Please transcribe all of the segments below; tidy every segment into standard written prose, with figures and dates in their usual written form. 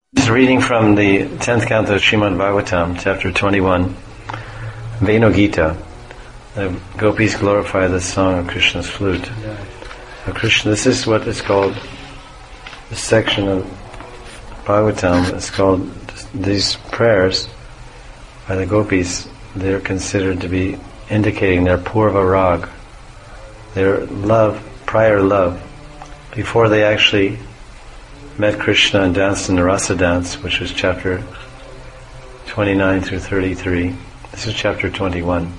This is reading from the 10th canto of Srimad Bhagavatam, chapter 21, Venu Gita. The gopis glorify the song of Krishna's flute. Krishna, this is what is called, this section of Bhagavatam is called, these prayers by the gopis, they're considered to be indicating their Purva Rag, their love, prior love, before they actually met Krishna and danced in the Rasa dance, which was chapter 29 through 33. This is chapter 21.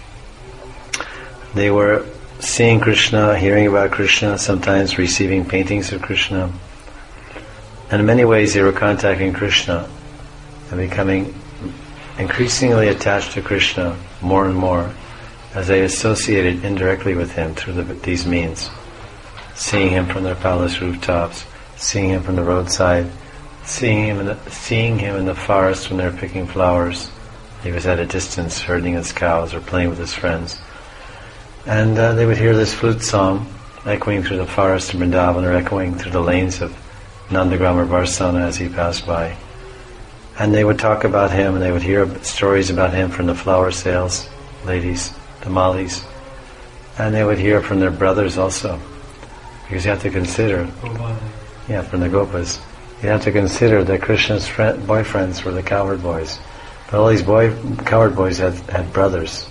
They were seeing Krishna, hearing about Krishna, sometimes receiving paintings of Krishna. And in many ways they were contacting Krishna and becoming increasingly attached to Krishna more and more as they associated indirectly with him through these means. Seeing him from their palace rooftops, seeing him from the roadside, seeing him in the forest when they were picking flowers. He was at a distance herding his cows or playing with his friends. And they would hear this flute song echoing through the forest of Vrindavan or echoing through the lanes of Nandagram or Varsana as he passed by. And they would talk about him, and they would hear stories about him from the flower sales ladies, the Malis. And they would hear from their brothers also. Because you have to consider, from the Gopas, you have to consider that Krishna's boyfriends were the cowherd boys. But all these cowherd boys had brothers.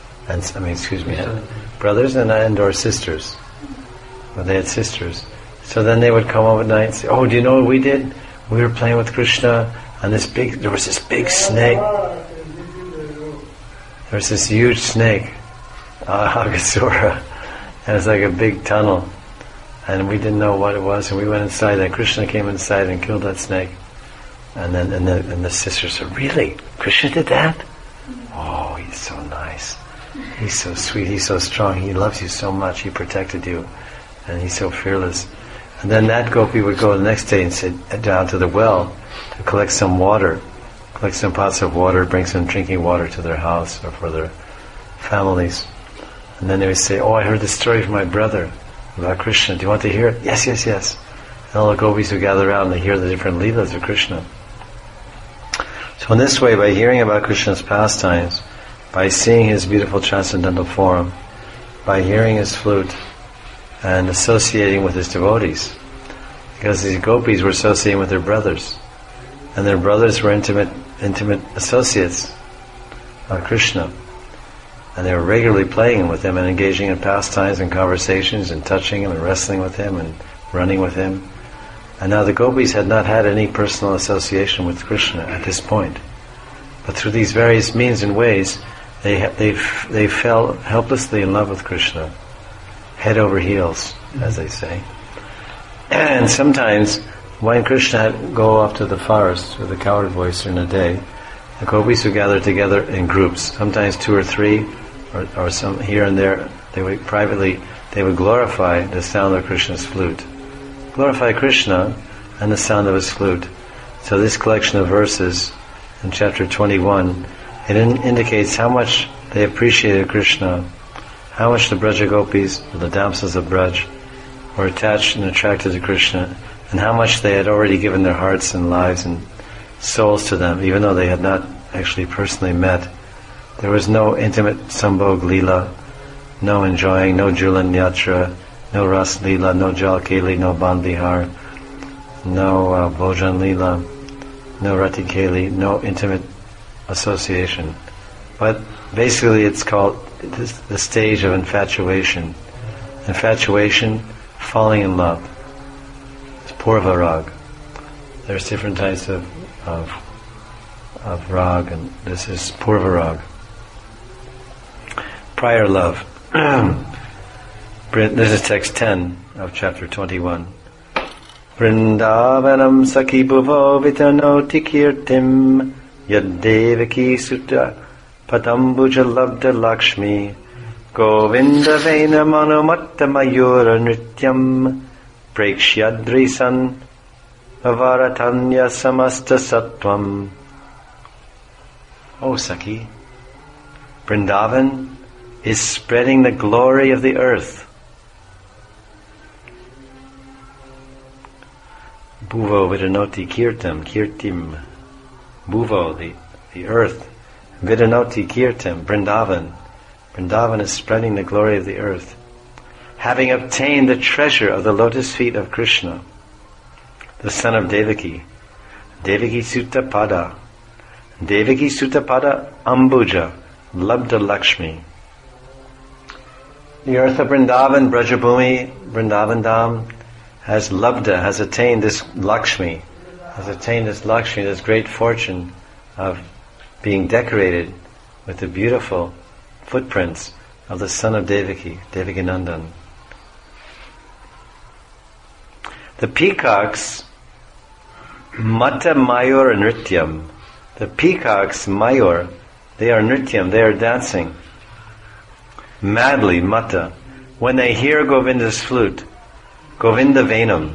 Brothers and or sisters. Well, they had sisters. So then they would come home at night and say, "Oh, do you know what we did? We were playing with Krishna, and there was this big snake. There was this huge snake, Aghasura, and it was like a big tunnel. And we didn't know what it was, and we went inside, and Krishna came inside and killed that snake. And the sisters said, "Really? Krishna did that? Oh, he's so nice. He's so sweet, he's so strong, he loves you so much, he protected you, and he's so fearless." And then that gopi would go the next day and sit down to the well to collect some water, collect some pots of water, bring some drinking water to their house or for their families. And then they would say, "Oh, I heard the story from my brother about Krishna. Do you want to hear it?" Yes. And all the gopis would gather around and they hear the different leelas of Krishna. So in this way, by hearing about Krishna's pastimes, by seeing his beautiful transcendental form, by hearing his flute, and associating with his devotees, because these gopis were associating with their brothers, and their brothers were intimate associates of Krishna, and they were regularly playing with him and engaging in pastimes and conversations and touching him and wrestling with him and running with him. And now the gopis had not had any personal association with Krishna at this point, but through these various means and ways they fell helplessly in love with Krishna, head over heels, as they say. And sometimes when Krishna would go off to the forest with the cowherd boys during the day, the gopis would gather together in groups, sometimes 2 or 3, or some here and there. They would glorify the sound of Krishna's flute. Glorify Krishna and the sound of his flute. So this collection of verses in chapter 21, it indicates how much they appreciated Krishna, how much the Braja Gopis, the damsels of Braj, were attached and attracted to Krishna, and how much they had already given their hearts and lives and souls to them, even though they had not actually personally met. There was no intimate Sambhog Leela, no enjoying, no Julan Yatra, no Ras Leela, no Jal Keli, no Bandihar, no Bhojan Leela, no Rati Keli, no intimate association. But basically it's called the stage of infatuation. Infatuation, falling in love. It's Purva Rag. There's different types of rag, and this is Purva Rag. Prior love. This is text 10 of chapter 21. Vrindavanam Sakhi Bhuvo Vitanoti Kirtim Yaddevaki Sutta Patambuja Labda Lakshmi Govinda Vena Manumatta Mayura Nrityam Prekshyadrisan Avaratanya Samasta Sattvam. O Sakhi, Vrindavan is spreading the glory of the earth. Bhuvo Vidanoti Kirtim, Bhuvo, the earth, Vidanoti Kirtim, Vrindavan is spreading the glory of the earth. Having obtained the treasure of the lotus feet of Krishna, the son of Devaki, Devaki Sutta Pada Ambuja, Labda Lakshmi. The earth of Vrindavan, Brajabhumi, Vrindavan Dham, has attained this Lakshmi, this great fortune of being decorated with the beautiful footprints of the son of Devaki, Devakinandan. The peacocks, Mata Mayur Nrityam. The peacocks, Mayur, they are Nrityam, they are dancing madly, Mata, when they hear Govinda's flute. Govinda Venam,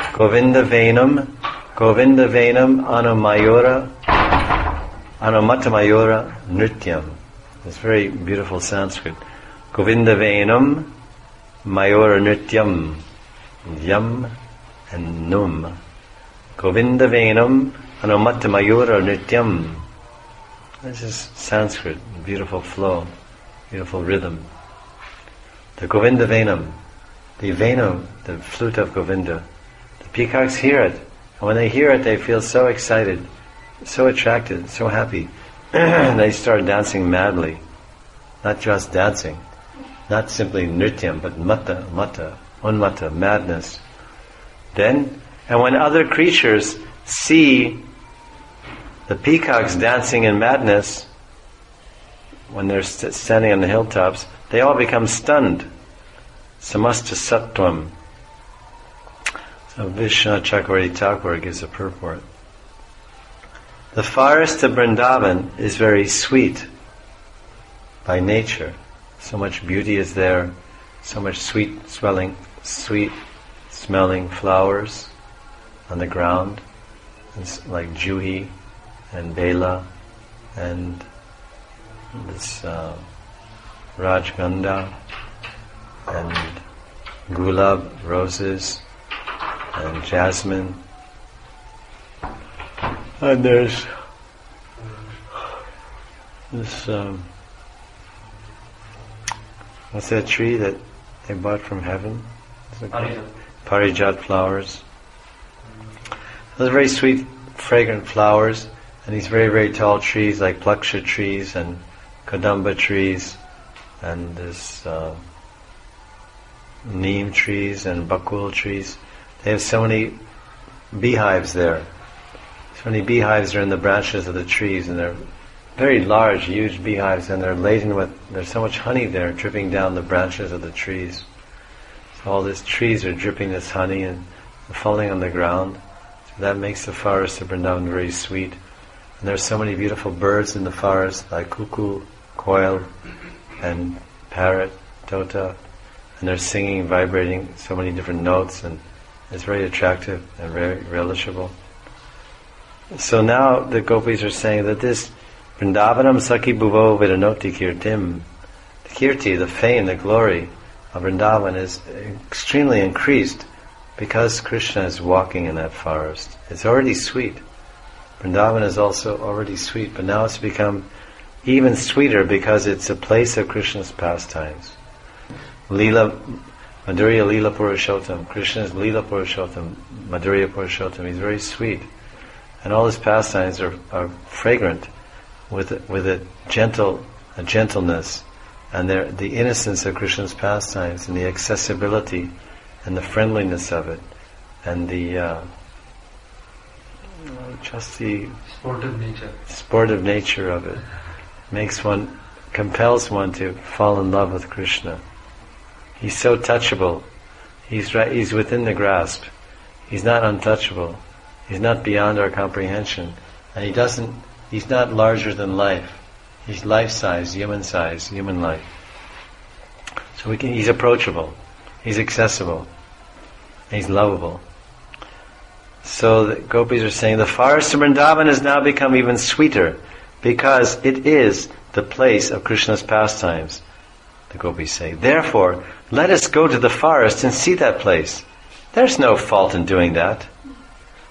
Anumata Mayura Nrityam. It's very beautiful Sanskrit. Govinda Venam, Mayura Nrityam. Yam and Num. Govinda Venam, Anumata Mayura Nrityam. This is Sanskrit, beautiful flow, beautiful rhythm. The Govinda Venam, the Venam, the flute of Govinda. The peacocks hear it, and when they hear it, they feel so excited, so attracted, so happy. They start dancing madly. Not just dancing, not simply nrityam, but mata, unmata, madness. And when other creatures see the peacocks dancing in madness, when they're standing on the hilltops, they all become stunned. Samasta sattvam. So Vishnu Chakravarti Thakur gives a purport. The forest of Vrindavan is very sweet by nature. So much beauty is there, so much sweet smelling flowers on the ground, it's like juhi and bela and this rajgandha and gulab, roses, and jasmine. And there's this, what's that tree that they bought from heaven? Parijat flowers. Those very sweet, fragrant flowers, and these very, very tall trees like plaksha trees and kadamba trees, and this neem trees and bakul trees. They have so many beehives there. So many beehives are in the branches of the trees, and they're very large, huge beehives, and they're laden with, there's so much honey there dripping down the branches of the trees. So all these trees are dripping this honey and falling on the ground. So that makes the forest of Vrindavan very sweet. And there's so many beautiful birds in the forest, like cuckoo, quail, and parrot, tota, and they're singing, vibrating so many different notes, and it's very attractive and very relishable. So now the gopis are saying that this Vrindavanam Sakhi Bhuvo Vidanoti Kirtim, the kirti, the fame, the glory of Vrindavan is extremely increased because Krishna is walking in that forest. It's already sweet. Vrindavan is also already sweet, but now it's become even sweeter because it's a place of Krishna's pastimes. Leela, Madhurya Leela Purushottam. Krishna is Leela Purushottam, Madhurya Purushottam. He's very sweet. And all his pastimes are fragrant with a gentleness, and the innocence of Krishna's pastimes, and the accessibility, and the friendliness of it, and the sportive nature of it, compels one to fall in love with Krishna. He's so touchable. He's within the grasp. He's not untouchable. He's not beyond our comprehension, and he's not larger than life. He's life-size, human life. So he's approachable, he's accessible, he's lovable. So the gopis are saying the forest of Vrindavan has now become even sweeter because it is the place of Krishna's pastimes. The gopis say, therefore, let us go to the forest and see that place. There's no fault in doing that.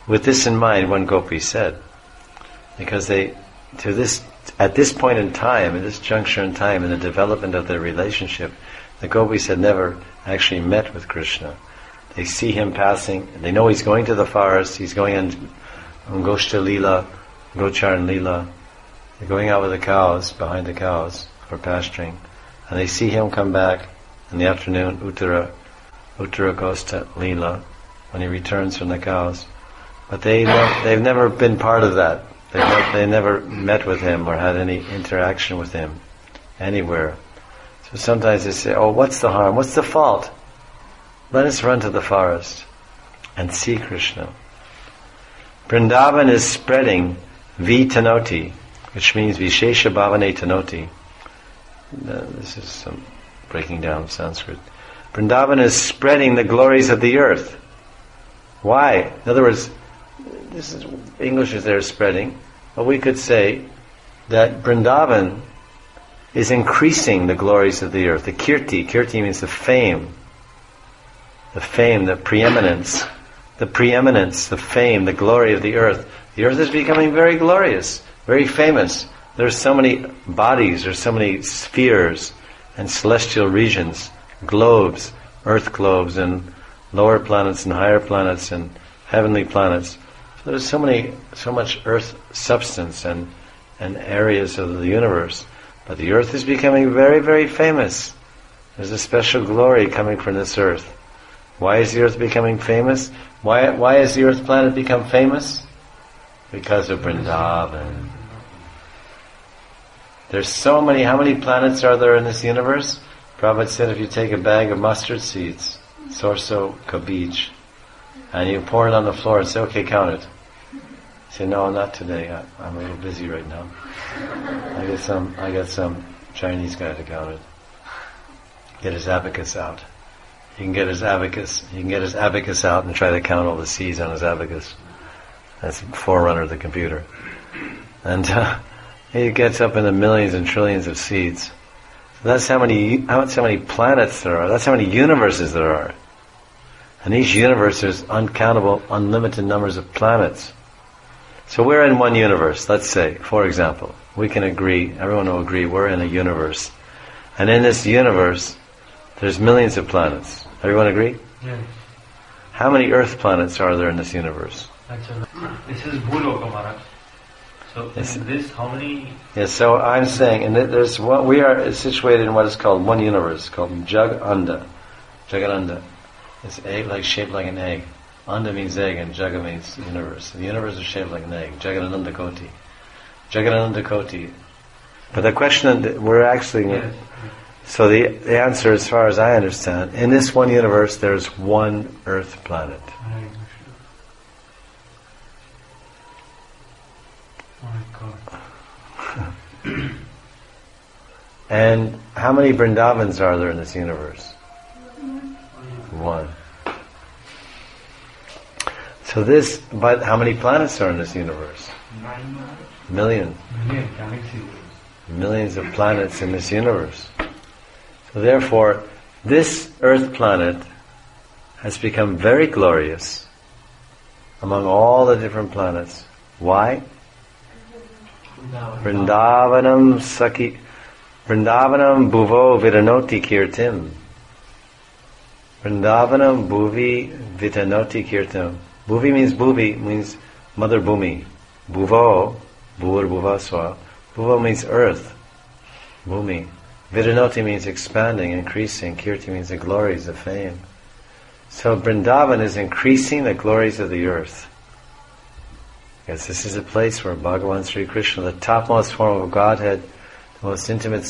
With this in mind, one gopi said, because at this point in time, at this juncture in time, in the development of their relationship, the gopis had never actually met with Krishna. They see him passing, they know he's going to the forest, he's going on Goshta Lila, Gocharan Lila, they're going out with the cows, behind the cows, for pasturing, and they see him come back in the afternoon, Uttara Goshta Lila, when he returns from the cows. But they've never been part of that. They never met with him or had any interaction with him anywhere. So sometimes they say, oh, what's the harm? What's the fault? Let us run to the forest and see Krishna. Vrindavan is spreading Vitanoti, which means Vishesha Bhavane Tanoti. This is some breaking down of Sanskrit. Vrindavan is spreading the glories of the earth. Why? In other words, this is English is there spreading, but we could say that Vrindavan is increasing the glories of the earth. The kirti means the fame, the preeminence, the fame, the glory of the earth. The earth is becoming very glorious, very famous. There's so many bodies, there's so many spheres and celestial regions, globes, earth globes, and lower planets and higher planets and heavenly planets. So there's so much earth substance and areas of the universe. But the earth is becoming very, very famous. There's a special glory coming from this earth. Why is the earth becoming famous? Why has the earth planet become famous? Because of Vrindavan. There's so many, how many planets are there in this universe? Prabhupada said if you take a bag of mustard seeds, Sorso Kabij, and you pour it on the floor and say, okay, count it. Say, no, not today. I'm a little busy right now. I got some Chinese guy to count it. Get his abacus out. He can get his abacus out and try to count all the seeds on his abacus. That's the forerunner of the computer. And he gets up in the millions and trillions of seeds. So that's how many planets there are. That's how many universes there are. And each universe there's uncountable, unlimited numbers of planets. So we're in one universe, let's say, for example. We can agree, everyone will agree, we're in a universe. And in this universe, there's millions of planets. Everyone agree? Yes. How many Earth planets are there in this universe? This is Bhuloka Maharaj. So in this, how many? Yes, so I'm saying, and we are situated in what is called one universe, called Jagananda. It's shaped like an egg. Anda means egg and Jaga means universe. The universe is shaped like an egg. Jagananda Koti. But the question we're actually... Yes. So the answer, as far as I understand, in this one universe there's one Earth planet. Oh my God. And how many Vrindavans are there in this universe? One. So but how many planets are in this universe? Millions. Millions of planets in this universe. So therefore, this Earth planet has become very glorious among all the different planets. Why? Vrindavanam bhuvo vidanoti kirtim. Vrindavanam bhuvi vidanoti kirtim. Bhuvi means Mother Bhumi. Bhuvo, bhur bhuvaswa. Bhuvo means earth. Bhumi. Vidanoti means expanding, increasing. Kirti means the glories, the fame. So Vrindavan is increasing the glories of the earth. Because this is a place where Bhagavan Sri Krishna, the topmost form of Godhead, the most intimate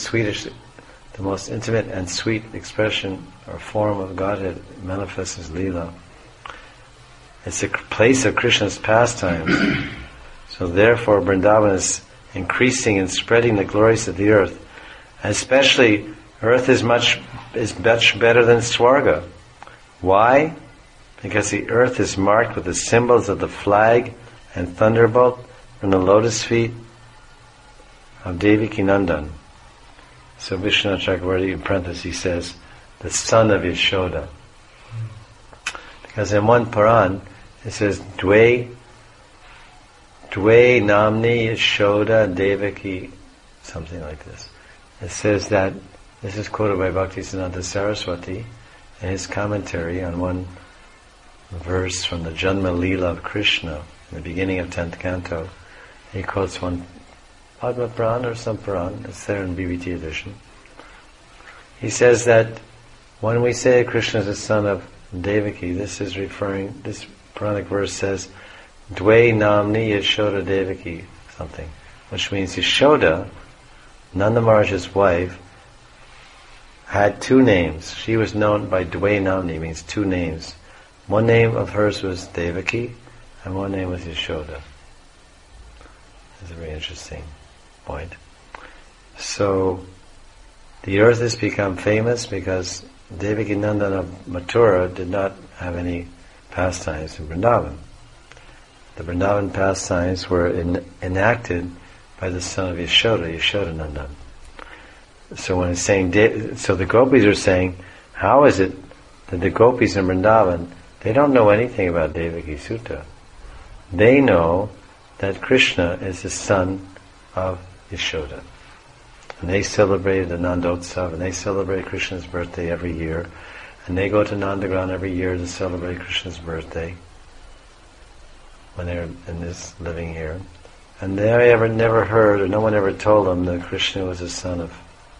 and sweet expression or form of Godhead, manifests as Leela. It's a place of Krishna's pastimes. So therefore Vrindavan is increasing and spreading the glories of the earth. And especially, earth is much better than Swarga. Why? Because the earth is marked with the symbols of the flag and thunderbolt from the lotus feet of Devaki Nandan. So Vishnu Chakravarti in parentheses says, the son of Yashoda. Because in one Puran, it says, Dve Dve namni Yashoda Devaki, something like this. It says that, this is quoted by Bhaktisiddhanta Saraswati in his commentary on one verse from the Janma Leela of Krishna, in the beginning of 10th canto. He quotes one Padma Puran or some Puran, it's there in BBT edition. He says that when we say Krishna is the son of Devaki, this Puranic verse says, Dve namni Yashoda Devaki, something, which means Yashoda, Nanda Maharaj's wife, had two names. She was known by Dve namni, means two names. One name of hers was Devaki, and one name was Yashoda. That's a very interesting point. So, the earth has become famous because Devaki Nandan of Mathura did not have any pastimes in Vrindavan. The Vrindavan pastimes were enacted by the son of Yashoda, Yashoda Nandan. So when it's saying, so the gopis are saying, how is it that the gopis in Vrindavan, they don't know anything about Devaki Sutta. They know that Krishna is the son of Yashoda. And they celebrated the Nandotsav, and they celebrate Krishna's birthday every year. And they go to Nandagram every year to celebrate Krishna's birthday when they're in this living here. And they never heard, or no one ever told them that Krishna was the son of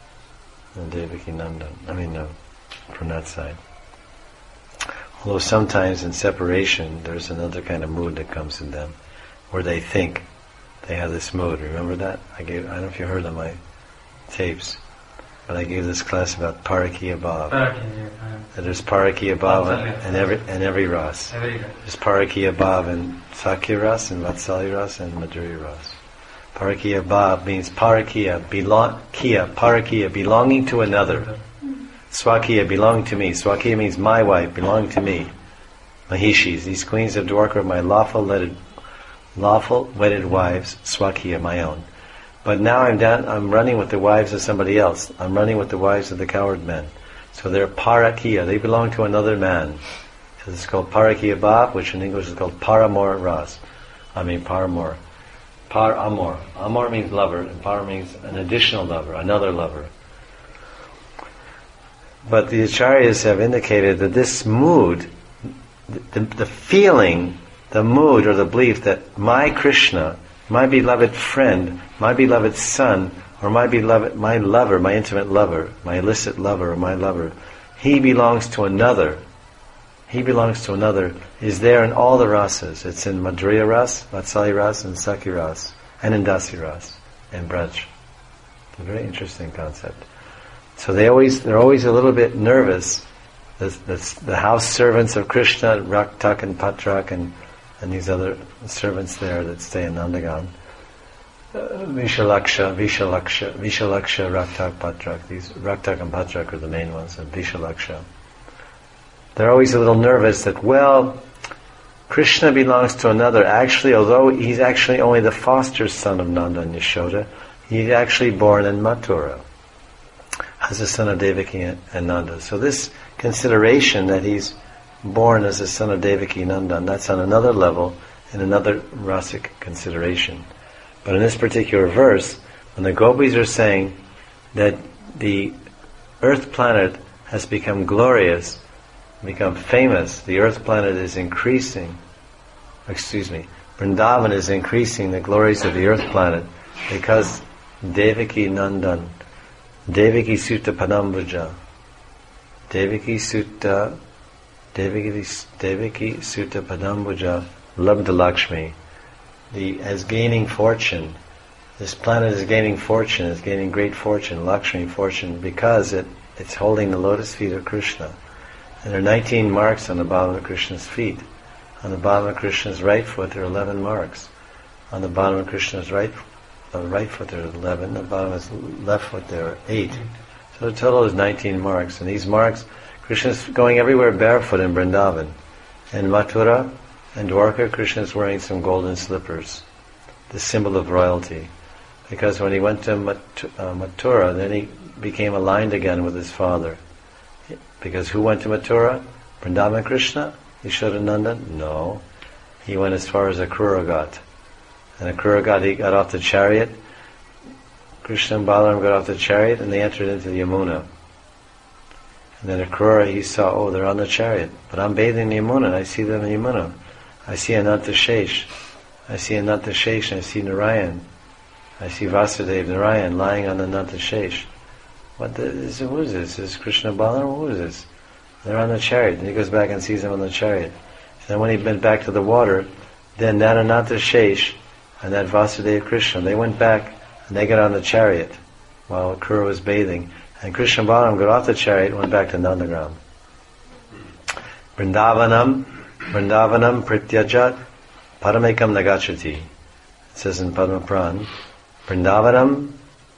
Devaki Nandan. From that side. Although sometimes in separation, there's another kind of mood that comes in them, where they think they have this mood. Remember that? I don't know if you heard on my tapes, but I gave this class about Parakiya Bhav. That there's Parakiya Bhav in every ras. There's Parakiya Bhav in Sakya Ras, and Vatsalya Ras, and Madhurya Ras. Parakiya Bhav means Parakiya, Parakiya, belonging to another. Swakiya, belonging to me. Swakiya means my wife, belonging to me. Mahishis, these queens of Dwarka are my lawful wedded wives. Swakiya, my own. But now I'm running with the wives of somebody else. I'm running with the wives of the coward men. So they're Parakiya, they belong to another man. So it's called Parakiya Bhav, which in English is called Paramor Ras. Paramor. Par-amor. Amor means lover, and par means an additional lover, another lover. But the Acharyas have indicated that this mood, the feeling, the mood or the belief that my Krishna, my beloved friend, my beloved son, or my lover, my intimate lover, my illicit lover, or my lover, he belongs to another. He belongs to another, is there in all the rasas. It's in Madhurya Ras, Vatsalya Ras, and Sakya Ras, and in Dasi Ras, and Braj. It's a very interesting concept. So they're always a little bit nervous. The house servants of Krishna, Raktak and Patrak, and these other servants there that stay in Nandagam. Vishalaksha, Raktak, Patrak. These Raktak and Patrak are the main ones, and Vishalaksha. They're always a little nervous that, Krishna belongs to another. Actually, although he's actually only the foster son of Nanda and Yashoda, he's actually born in Mathura as the son of Devaki and Nanda. So this consideration that he's born as the son of Devaki and Nanda, that's on another level, in another rasic consideration. But in this particular verse, when the gopis are saying that the earth planet has become glorious, become famous, the earth planet is increasing, Vrindavan is increasing the glories of the earth planet because Devaki Nandan, Devaki Sutta Padambuja, Devaki Sutta Padambuja Labdha Lakshmi, as gaining fortune, this planet is gaining fortune, is gaining great fortune, Lakshmi fortune, because it's holding the lotus feet of Krishna. And there are 19 marks on the bottom of Krishna's feet. On the bottom of Krishna's right foot there are 11 marks. On the bottom of Krishna's right foot there are 11. On the bottom of his left foot there are 8. So the total is 19 marks. And these marks, Krishna's going everywhere barefoot in Vrindavan. In Mathura and Dwarka, Krishna's wearing some golden slippers, the symbol of royalty. Because when he went to Mathura, then he became aligned again with his father. Because who went to Mathura? Vrindavan Krishna? Yashoda Nandan? No. He went as far as Akrura Ghat. And he got off the chariot. Krishna and Balaram got off the chariot and they entered into the Yamuna. And then Akrura, he saw, oh, they're on the chariot. But I'm bathing in Yamuna and I see them in Yamuna. I see Ananta Shesh. I see Ananta Shesh and I see Narayan. I see Vasudeva Narayan lying on Ananta Shesh. Who is this? Is this Krishna Balaram? Who is this? They're on the chariot. And he goes back and sees them on the chariot. And then when he went back to the water, then that Ananta Shesh and that Vasudeva Krishna, they went back and they got on the chariot while Akrura was bathing. And Krishna Balaram got off the chariot and went back to Nandagram. Vrindavanam Prityajat Paramekam Nagachati. It says in Padma Puran, Vrindavanam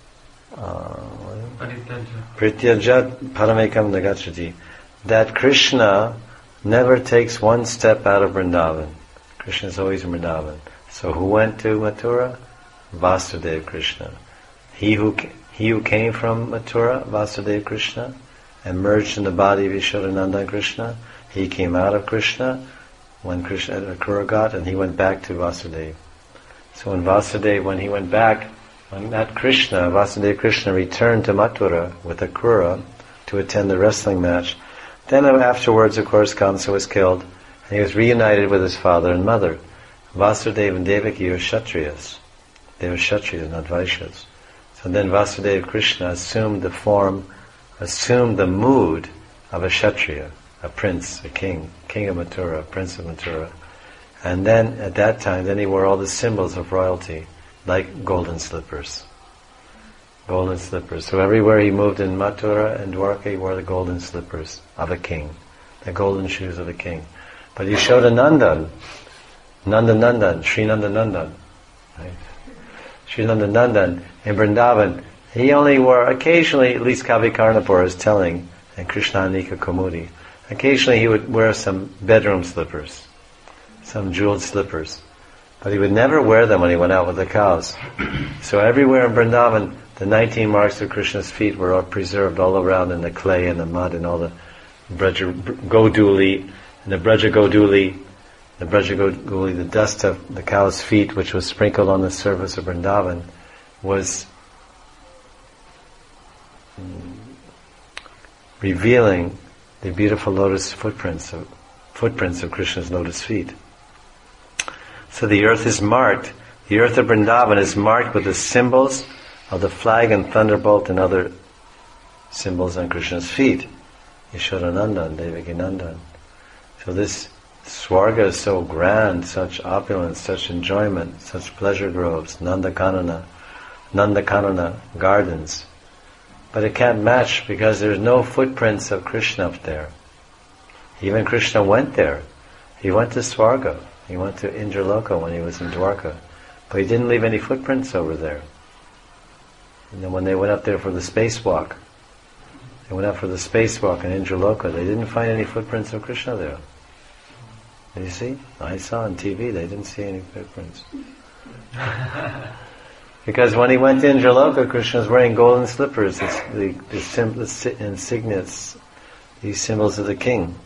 Prityajat Paramekam Nagachati. That Krishna never takes one step out of Vrindavan. Krishna is always in Vrindavan. So who went to Mathura? Vasudeva Krishna. He who came from Mathura, Vasudeva Krishna, and merged in the body of Yashodananda Krishna, he came out of Krishna when Krishna Akrura got, and he went back to Vasudeva. So when he went back, when that Krishna, Vasudeva Krishna, returned to Mathura with Akrura to attend the wrestling match, then afterwards, of course, Kamsa was killed, and he was reunited with his father and mother. Vasudeva and Devaki were Kshatriyas. They were Kshatriyas, not Vaishyas. So then Vasudeva Krishna assumed the mood of a Kshatriya, a prince, a king of Mathura, a prince of Mathura. And then, at that time, then he wore all the symbols of royalty, like golden slippers. Golden slippers. So everywhere he moved in Mathura and Dwarka, he wore the golden slippers of a king, the golden shoes of a king. But Yashodanandan, Sri Nandanandan, right? Sri Nandanandan in Vrindavan, he only wore, occasionally, at least Kavi Karnapur is telling, and Krishna Anika Kumudi, occasionally he would wear some bedroom slippers, some jeweled slippers. But he would never wear them when he went out with the cows. So everywhere in Vrindavan, the 19 marks of Krishna's feet were all preserved all around in the clay and the mud and all the Braja Goduli, the dust of the cow's feet, which was sprinkled on the surface of Vrindavan, was revealing the beautiful lotus footprints of Krishna's lotus feet. So the earth is marked, the earth of Vrindavan is marked with the symbols of the flag and thunderbolt and other symbols on Krishna's feet. Yashodanandan, Devakinandan. So this Swarga is so grand, such opulence, such enjoyment, such pleasure groves, Nandakanana gardens. But it can't match because there's no footprints of Krishna up there. Even Krishna went there. He went to Swarga. He went to Indraloka when he was in Dwarka. But he didn't leave any footprints over there. And then when they went up there for the spacewalk, in Indraloka, they didn't find any footprints of Krishna there. Did you see? I saw on TV, they didn't see any footprints. Because when he went to Indraloka, Krishna was wearing golden slippers, the insignias, these symbols of the king.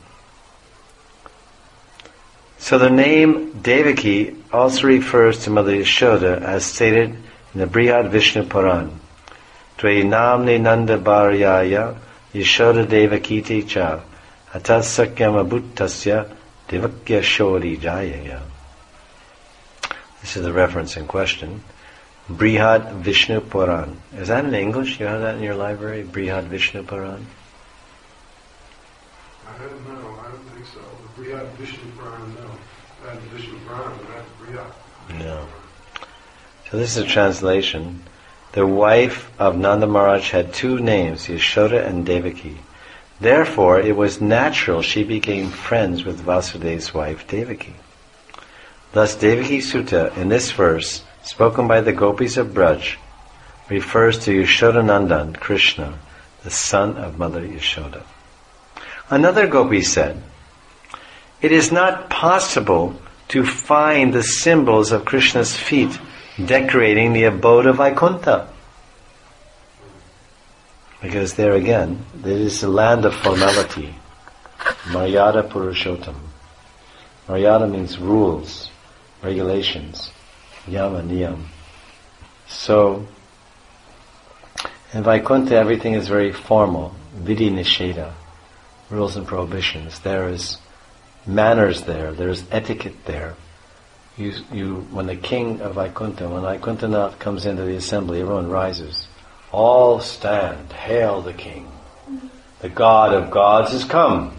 So the name Devaki also refers to Mother Yashoda as stated in the Brihad Vishnu Puran. Dve namni nanda bharyaya Yashoda Devakiti cha atasakyam abhuttasya devakya shori jayaya. This is the reference in question. Brihad Vishnu Puran. Is that in English? You have that in your library? Brihad Vishnu Puran? I don't know. I don't think so. The Brihad Vishnu Puran, no. That's Vishnu Puran, but that's Brihad. No. So this is a translation. The wife of Nanda Maharaj had two names, Yashoda and Devaki. Therefore, it was natural she became friends with Vasudeva's wife, Devaki. Thus, Devaki Sutta, in this verse, spoken by the gopis of Braj, refers to Yashodanandan, Krishna, the son of Mother Yashoda. Another gopi said, "It is not possible to find the symbols of Krishna's feet decorating the abode of Vaikuntha." Because there again, it is the land of formality. Maryada Purushottam. Maryada means rules, regulations. Yama, niyam. So, in Vaikuntha everything is very formal. Vidhi nisheda. Rules and prohibitions. There is manners there. There's etiquette there. When the king of Vaikuntha, when Vaikuntha comes into the assembly, everyone rises. All stand. Hail the king. The God of gods has come.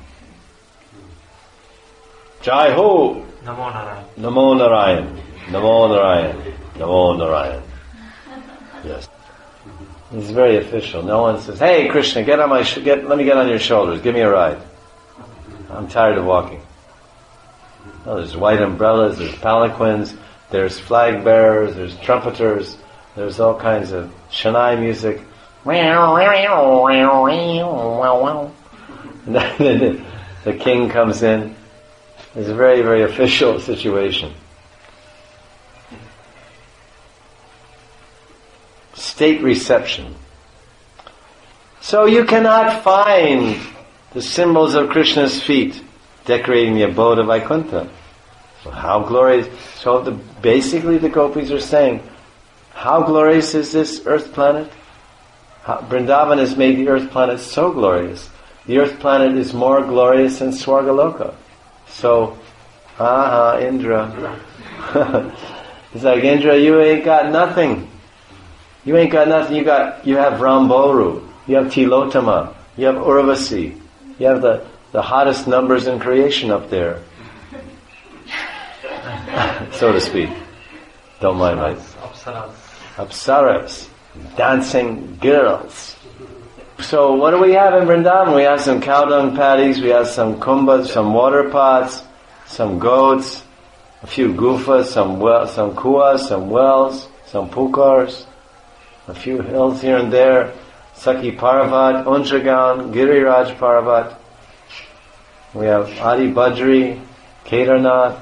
Jai Ho! Namo Narayan. Namo Narayan. Namo Narayan. Namo Narayan. Yes. It's very official. No one says, "Hey Krishna, let me get on your shoulders. Give me a ride. I'm tired of walking." No, there's white umbrellas, there's palanquins, there's flag bearers, there's trumpeters, there's all kinds of Shanai music. And then the king comes in. It's a very, very official situation. State reception. So you cannot find the symbols of Krishna's feet decorating the abode of Vaikuntha. So how glorious! So basically the gopis are saying, how glorious is this earth planet? Vrindavan has made the earth planet so glorious. The earth planet is more glorious than Swargaloka. So, Indra. It's like, Indra, you ain't got nothing. You ain't got nothing. You have Ramboru. You have Tilotama. You have Urvasi. You have the hottest numbers in creation up there. So to speak. Don't mind my... Apsaras. Dancing girls. So what do we have in Vrindavan? We have some cow dung patties, we have some kumbhas, some water pots, some goats, a few gufas, some kuas, some wells, some pukars, a few hills here and there, Sakhi Parvat, Undragan, Giriraj Parvat. We have Adi Badri, Kedarnath,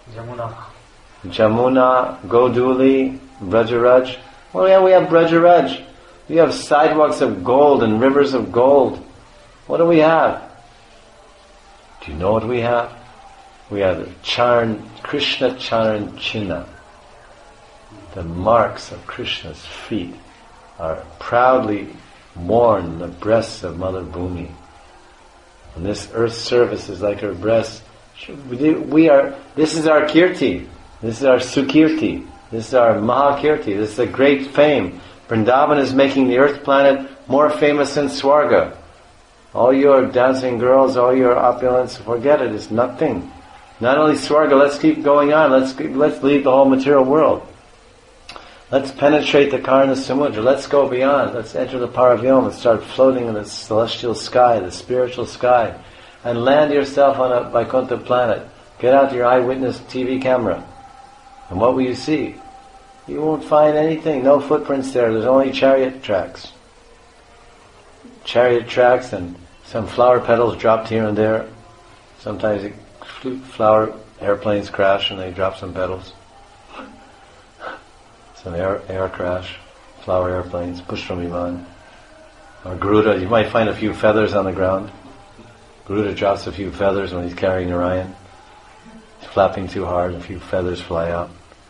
Jamuna, Goduli, Brajaraj. Well, yeah, we have Brajaraj. We have sidewalks of gold and rivers of gold. What do we have? Do you know what we have? We have Krishna Charan Chinna. The marks of Krishna's feet are proudly worn in the breasts of Mother Bhumi. And this earth surface is like her breast. This is our Kirti. This is our Sukirti. This is our Mahakirti. This is a great fame. Vrindavan is making the earth planet more famous than Swarga. All your dancing girls, all your opulence, forget it. It's nothing. Not only Swarga, let's keep going on. Let's leave the whole material world. Let's penetrate the Karna Samudra. Let's go beyond. Let's enter the Paravyom and start floating in the celestial sky, the spiritual sky, and land yourself on a Vaikuntha planet. Get out your eyewitness TV camera. And what will you see? You won't find anything. No footprints there. There's only chariot tracks. Chariot tracks and some flower petals dropped here and there. Sometimes flower airplanes crash and they drop some petals. Some air crash. Flower airplanes. Pushpa Viman. Or Garuda. You might find a few feathers on the ground. Garuda drops a few feathers when he's carrying Narayan. He's flapping too hard. A few feathers fly out.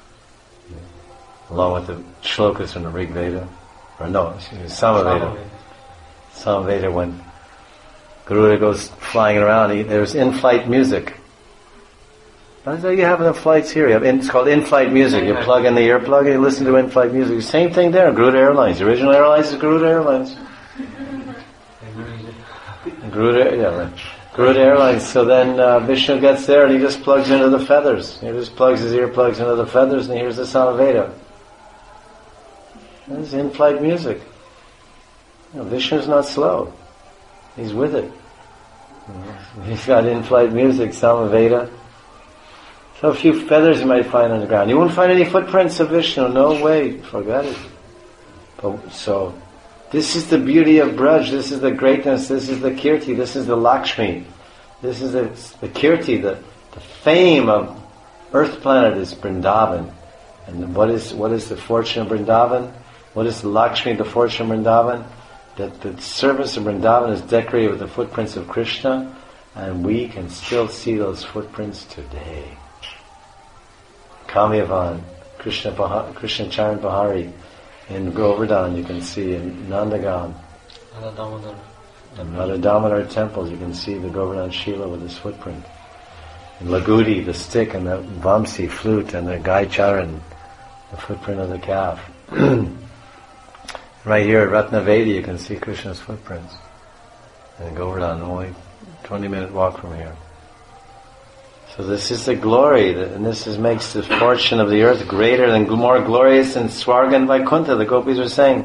Along with the shlokas from the Rig Veda, or no, Samaveda. Samaveda, when Garuda goes flying around, there's in-flight music. What is that you have in the flights here? It's called in-flight music. You plug in the earplug and you listen to in-flight music. Same thing there, Garuda Airlines. The original airlines is Garuda Airlines. Garuda Airlines. So then Vishnu gets there and he just plugs into the feathers. He just plugs his earplugs into the feathers and he hears the Samaveda. This is in-flight music. Vishnu's not slow. He's with it. He's got in-flight music, Samaveda. So a few feathers you might find on the ground. You won't find any footprints of Vishnu. No way. Forget it. So, this is the beauty of Braj. This is the greatness. This is the Kirti. This is the Lakshmi. This is the Kirti. The fame of Earth planet is Vrindavan. And what is the fortune of Vrindavan? What is the Lakshmi, the fortune of Vrindavan? That the surface of Vrindavan is decorated with the footprints of Krishna, and we can still see those footprints today. Kamyavan, Krishna Charan Pahari in Govardhan, you can see in Nandagaon. In Radha Damodar temples, you can see the Govardhan Shila with his footprint. In Lagudi, the stick and the Vamsi flute and the Gai Charan, the footprint of the calf. Right here at Ratnavedi, you can see Krishna's footprints. And Govardhan, only 20-minute walk from here. So this is the glory, and this makes the fortune of the earth greater than, more glorious than Swarga and Vaikuntha. The gopis were saying.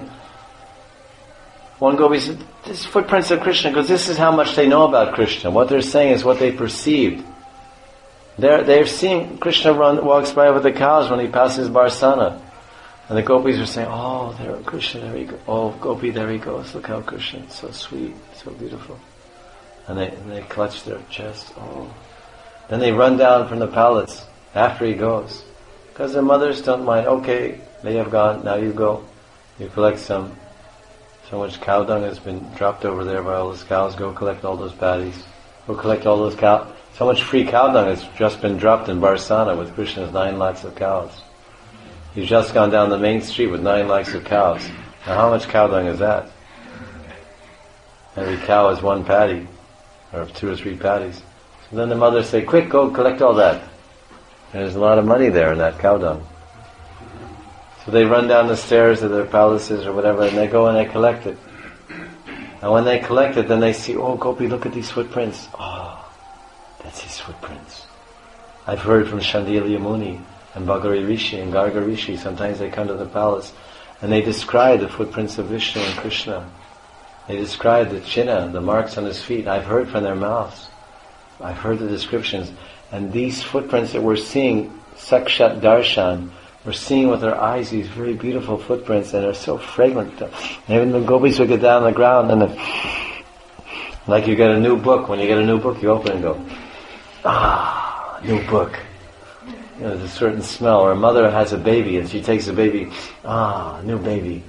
One gopi said, "This footprints of Krishna," because this is how much they know about Krishna. What they're saying is what they perceived. They're seeing Krishna walks by with the cows when he passes Barsana. And the gopis are saying, "Oh, there, Krishna, there he goes. Oh, Gopi, there he goes. Look how Krishna is so sweet, so beautiful." And they clutch their chest. Oh. Then they run down from the palace after he goes. Because their mothers don't mind. Okay, they have gone, now you go. You collect some. So much cow dung has been dropped over there by all those cows. Go collect all those patties. Go collect all those cow. So much free cow dung has just been dropped in Barsana with Krishna's 9 lakhs of cows. He's just gone down the main street with 9 lakhs of cows. Now how much cow dung is that? Every cow is 1 patty, or 2 or 3 patties. So then the mothers say, "Quick, go collect all that." And there's a lot of money there in that cow dung. So they run down the stairs of their palaces or whatever, and they go and they collect it. And when they collect it, then they see, "Oh, Gopi, look at these footprints." Oh, that's his footprints. I've heard from Shandilya Muni and Bhagari Rishi and Garga Rishi. Sometimes they come to the palace and they describe the footprints of Vishnu and Krishna. They describe the chinna, the marks on his feet. I've heard from their mouths. I've heard the descriptions. And these footprints that we're seeing, Sakshat Darshan, we're seeing with our eyes these very beautiful footprints, and they're so fragrant. And even the gopis would get down on the ground and like you get a new book. When you get a new book, you open it and go, "Ah, new book." You know, there's a certain smell. Or a mother has a baby and she takes the baby, "Ah, new baby."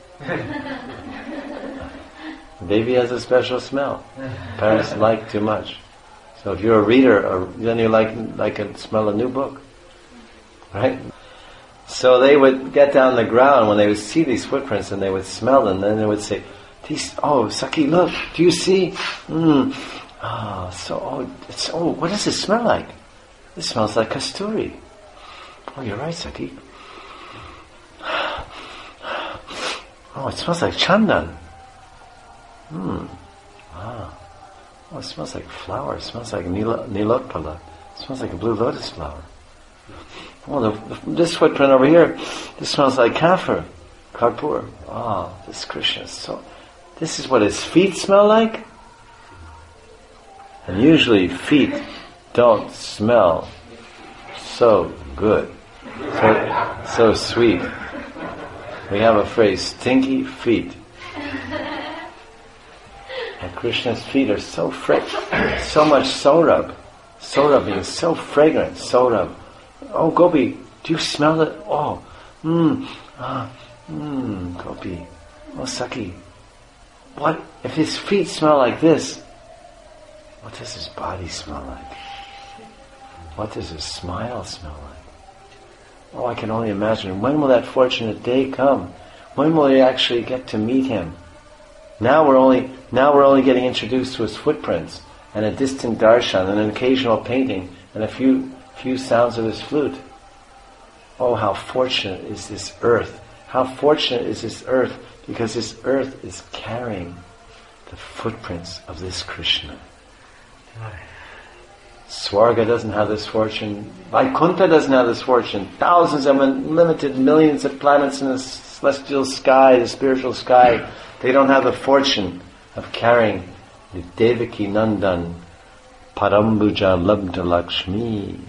The baby has a special smell. Parents like too much. So if you're a reader, then you like to smell a new book. Right? So they would get down the ground when they would see these footprints and they would smell them, and then they would say, "Oh, Saki, look, do you see? What does it smell like? It smells like kasturi." "Oh, you're right, Saki." "Oh, it smells like chandan." "Oh, it smells like flower. It smells like nilotpala. It smells like a blue lotus flower." "Oh, this footprint over here, this smells like kaffir, karpur." "Oh, this Krishna is so... This is what his feet smell like?" And usually feet don't smell so good, so sweet. We have a phrase, stinky feet. And Krishna's feet are so fragrant, so much sorab. Sorab means so fragrant, sorab. "Oh, Gopi, do you smell it? Oh, Gopi. Oh, Saki. What, if his feet smell like this, what does his body smell like? What does his smile smell like? Oh, I can only imagine. When will that fortunate day come? When will we actually get to meet him? Now we're only getting introduced to his footprints and a distant darshan and an occasional painting and a few sounds of his flute. Oh, how fortunate is this earth. How fortunate is this earth, because this earth is carrying the footprints of this Krishna. Swarga doesn't have this fortune. Vaikuntha doesn't have this fortune. Thousands of unlimited millions of planets in the celestial sky, the spiritual sky, they don't have the fortune of carrying the Devaki Nandan Parambuja Labdha Lakshmi.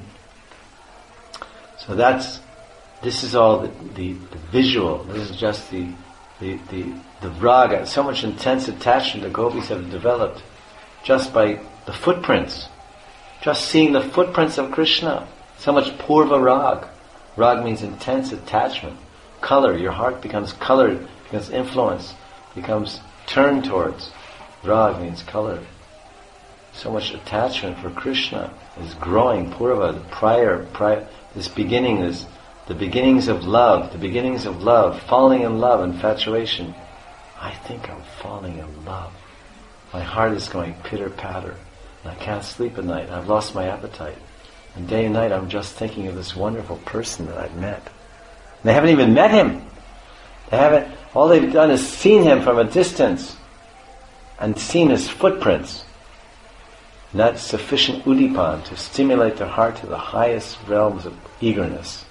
So this is all the visual. This is just the raga. So much intense attachment the gopis have developed just by the footprints. Just seeing the footprints of Krishna. So much purva rag. Rag means intense attachment. Color. Your heart becomes colored, becomes influenced, becomes turned towards. Rag means color. So much attachment for Krishna is growing. Purva, the prior, this beginning, this the beginnings of love, falling in love, infatuation. I think I'm falling in love. My heart is going pitter-patter. And I can't sleep at night. I've lost my appetite. And day and night I'm just thinking of this wonderful person that I've met. And they haven't even met him. All they've done is seen him from a distance and seen his footprints. And that's sufficient udipan to stimulate their heart to the highest realms of eagerness.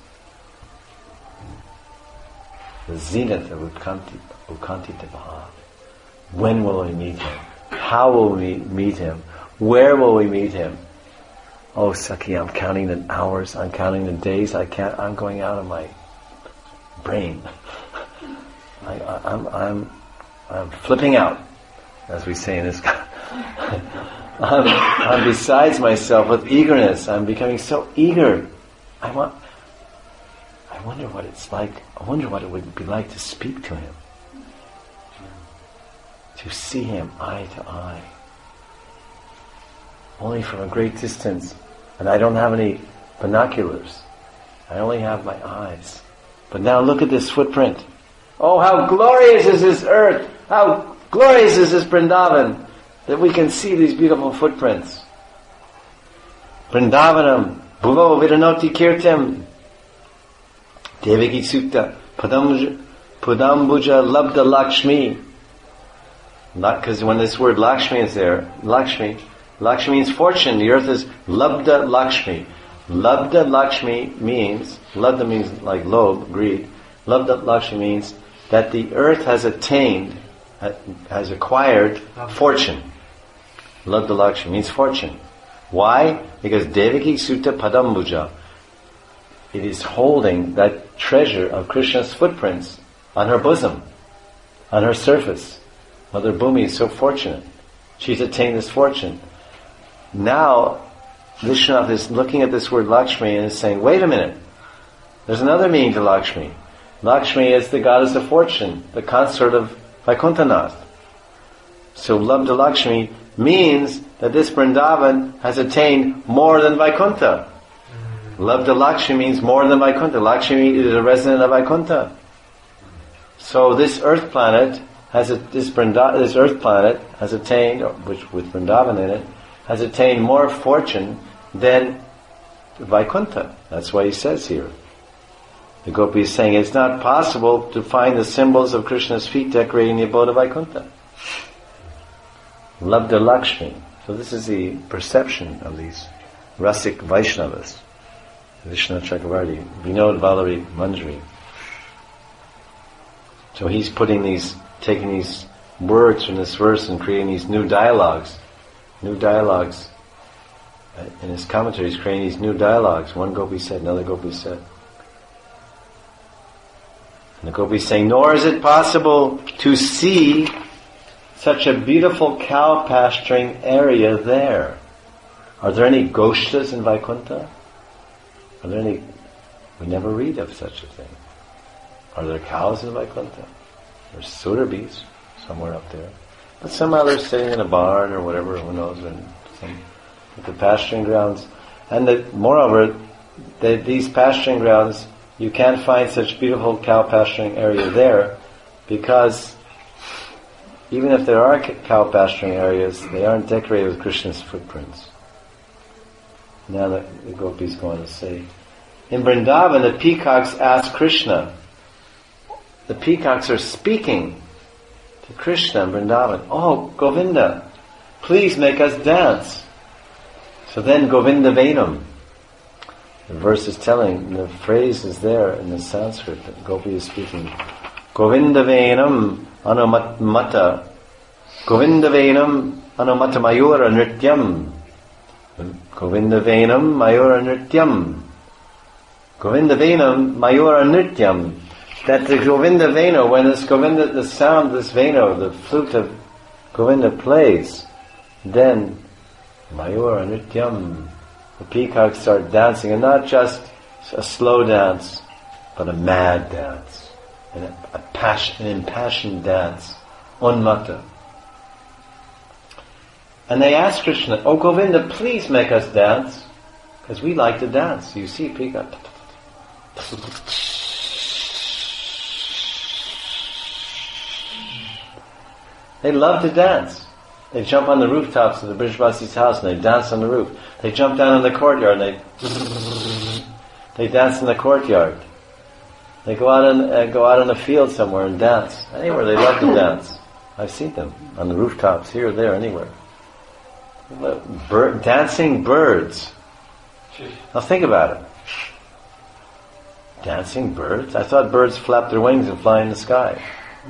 The zenith of Ukanti Bhav. When will we meet him? How will we meet him? Where will we meet him? Oh, Sakhi, I'm counting the hours, I'm counting the days, I'm going out of my brain. I'm flipping out, as we say in this. I'm besides myself with eagerness. I'm becoming so eager. I wonder what it's like. I wonder what it would be like to speak to him. To see him eye to eye. Only from a great distance. And I don't have any binoculars. I only have my eyes. But now look at this footprint. Oh, how glorious is this earth! How glorious is this Vrindavan! That we can see these beautiful footprints. Vrindavanam, Bhuvo Viranoti Kirtim, Devaki Sutta, Pudambuja Labda Lakshmi. Because when this word Lakshmi is there, Lakshmi means fortune. The earth is Labda Lakshmi. Labda Lakshmi means, Labda means like lobe, greed. Labda Lakshmi means that the earth has acquired fortune. Labda Lakshmi means fortune. Why? Because Devaki Sutta Padambuja, it is holding that treasure of Krishna's footprints on her bosom, on her surface. Mother Bhumi is so fortunate. She's attained this fortune. Now, Vishwanath is looking at this word Lakshmi and is saying, wait a minute, there's another meaning to Lakshmi. Lakshmi is the goddess of fortune, the consort of Vaikuntanath. So Labda Lakshmi means that this Vrindavan has attained more than Vaikuntha. Labda Lakshmi means more than Vaikuntha. Lakshmi is a resident of Vaikuntha. So this earth planet has attained, which with Vrindavan in it, has attained more fortune than Vaikuntha. That's why he says here. The Gopi is saying it's not possible to find the symbols of Krishna's feet decorating the abode of Vaikuntha. Labda Lakshmi. So this is the perception of these Rasik Vaishnavas. Vishnu Chakravarti, Vinod Vallabhi Manjari. So he's taking these words from this verse and creating these new dialogues. In his commentary, he's creating these new dialogues. One Gopi said, another Gopi said. And the Gopi is saying, nor is it possible to see such a beautiful cow pasturing area there. Are there any Goshtas in Vaikuntha? Are there any? We never read of such a thing. Are there cows in Vaikuntha? There's Surabhis somewhere up there. But somehow they're sitting in a barn or whatever, who knows, at the pasturing grounds. And moreover, these pasturing grounds, you can't find such beautiful cow pasturing area there because even if there are cow pasturing areas, they aren't decorated with Krishna's footprints. Now the Gopi is going to say, in Vrindavan, the peacocks ask Krishna. The peacocks are speaking to Krishna in Vrindavan. Oh, Govinda, please make us dance. So then Govinda Venam. The verse is telling, the phrase is there in the Sanskrit that Gopi is speaking. Govinda Venam Anumata. Govinda Venam Anumata Mayura Nrityam. Govinda Venam Mayura Nrityam. Govinda Venam Mayura Nrityam. That the Govinda Venu, when this Govinda, the sound of this Venu, the flute of Govinda plays, then Mayura Nrityam, the peacocks start dancing, and not just a slow dance, but a mad dance, and an impassioned dance, unmata. And they ask Krishna, oh Govinda, please make us dance, because we like to dance. You see peacock, They love to dance. They jump on the rooftops of the Brijavasi's house and they dance on the roof. They jump down in the courtyard and they dance in the courtyard. They go out in the field somewhere and dance. Anywhere they love to dance. I've seen them on the rooftops, here or there, anywhere. Dancing birds. Now think about it. Dancing birds? I thought birds flap their wings and fly in the sky.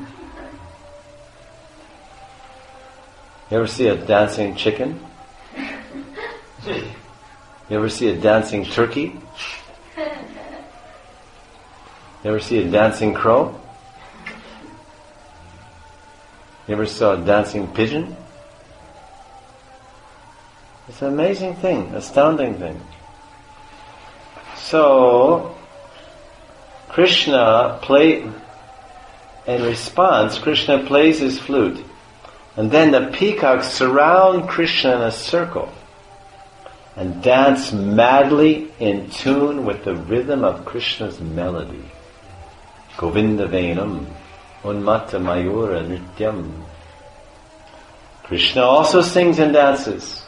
You ever see a dancing chicken? You ever see a dancing turkey? You ever see a dancing crow? You ever saw a dancing pigeon? It's an amazing thing, astounding thing. So, Krishna in response, Krishna plays his flute. And then the peacocks surround Krishna in a circle and dance madly in tune with the rhythm of Krishna's melody. Govinda Venam, Unmata Mayura Nityam. Krishna also sings and dances.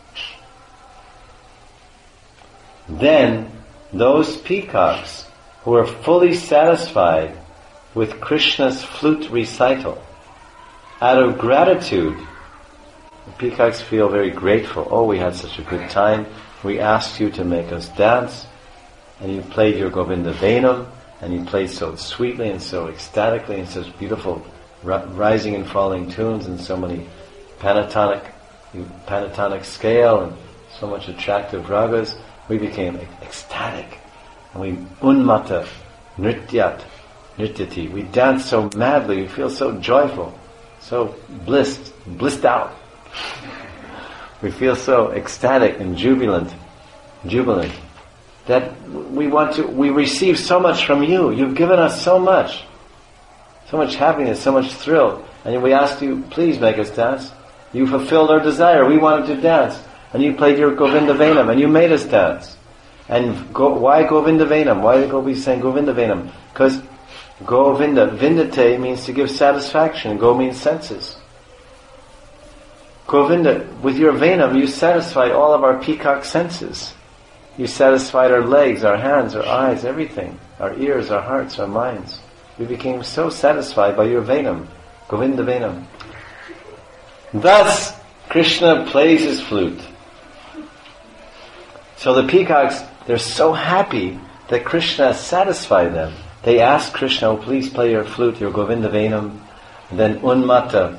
Then those peacocks who are fully satisfied with Krishna's flute recital, out of gratitude, the peacocks feel very grateful. Oh, we had such a good time. We asked you to make us dance, and you played your Govinda Venam, and you played so sweetly and so ecstatically and such beautiful rising and falling tunes and so many pentatonic scale and so much attractive ragas. We became ecstatic, and we unmata nrityati. We danced so madly. We feel so joyful. So blissed out. We feel so ecstatic and jubilant, that we receive so much from you. You've given us so much happiness, so much thrill. And we asked you, please make us dance. You fulfilled our desire. We wanted to dance. And you played your Govinda Venam, and you made us dance. And why Govinda Venam? Why did we sing Govinda Venam? Because Govinda, Vindate means to give satisfaction. Go means senses. Govinda, with your Venam, you satisfied all of our peacock senses. You satisfied our legs, our hands, our eyes, everything. Our ears, our hearts, our minds. We became so satisfied by your Venam. Govinda Venam. Thus, Krishna plays his flute. So the peacocks, they're so happy that Krishna has satisfied them. They ask Krishna, oh, please play your flute, your Govinda Venam. And then Unmata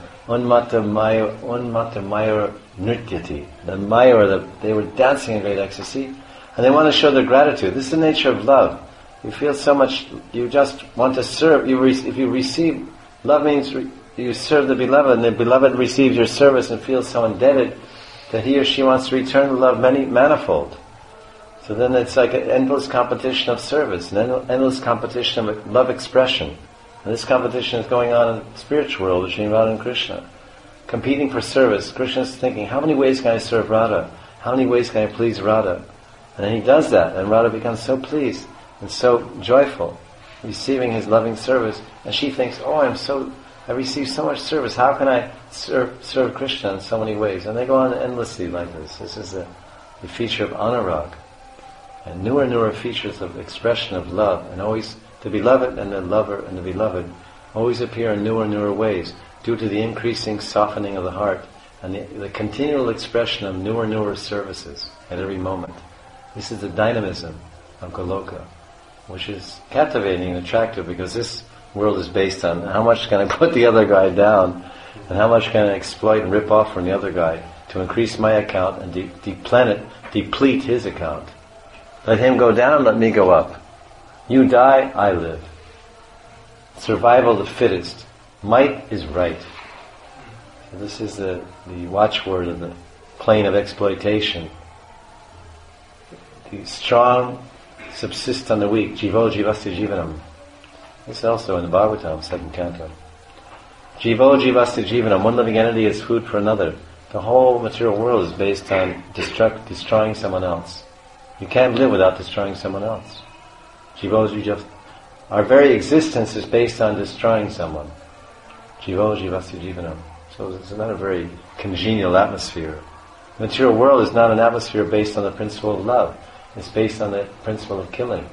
Mayura Nrityati. The Mayura, they were dancing in great ecstasy. And they want to show their gratitude. This is the nature of love. You feel so much, you just want to serve. If you receive, love means you serve the beloved, and the beloved receives your service and feels so indebted that he or she wants to return the love manifold. So then it's like an endless competition of service, an endless competition of love expression. And this competition is going on in the spiritual world between Radha and Krishna. Competing for service, Krishna is thinking, how many ways can I serve Radha? How many ways can I please Radha? And then he does that, and Radha becomes so pleased and so joyful, receiving his loving service. And she thinks, oh, I receive so much service. How can I serve Krishna in so many ways? And they go on endlessly like this. This is the feature of anurag. And newer features of expression of love. And always the beloved and the lover and the beloved always appear in newer ways due to the increasing softening of the heart and the continual expression of newer services at every moment. This is the dynamism of Goloka, which is captivating and attractive because this world is based on how much can I put the other guy down and how much can I exploit and rip off from the other guy to increase my account and deplete his account. Let him go down, let me go up. You die, I live. Survival of the fittest. Might is right. So this is the watchword of the plane of exploitation. The strong subsist on the weak. Jivo jivasya jivanam. This is also in the Bhagavatam, 2nd canto. Jivo jivasya jivanam. One living entity is food for another. The whole material world is based on destroying someone else. You can't live without destroying someone else. Jivo jiva. Our very existence is based on destroying someone. Jivo jivasya jivanam. So it's not a very congenial atmosphere. The material world is not an atmosphere based on the principle of love. It's based on the principle of killing.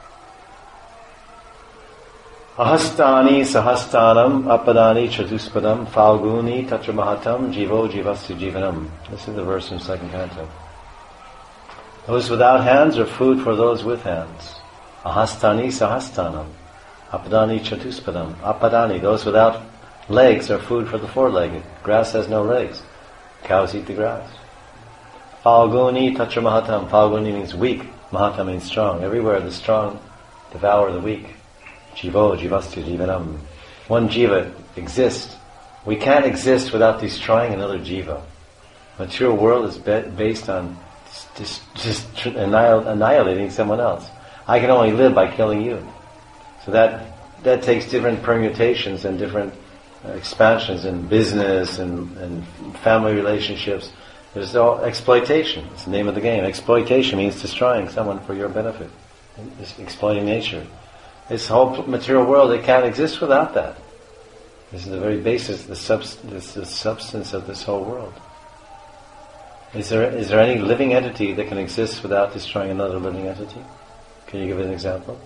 Ahastani sahastanam apadani chatuspadam falguni tatra mahatam jivo jivasya jivanam. This is the verse in second canto. Those without hands are food for those with hands. Ahastani sahastanam apadani chatuspadam. Apadani, those without legs are food for the four-legged. Grass has no legs. Cows eat the grass. Falguni tatra mahatam. Falguni means weak. Mahatam means strong. Everywhere the strong devour the weak. Jivo jivasya jivanam. One jiva exists. We can't exist without destroying another jiva. The material world is based on just annihilating someone else. I can only live by killing you. So that takes different permutations and different expansions in business and family relationships. There's no exploitation. It's the name of the game. Exploitation means destroying someone for your benefit. It's exploiting nature. This whole material world, it can't exist without that. This is the very basis, the substance of this whole world. Is there any living entity that can exist without destroying another living entity? Can you give an example?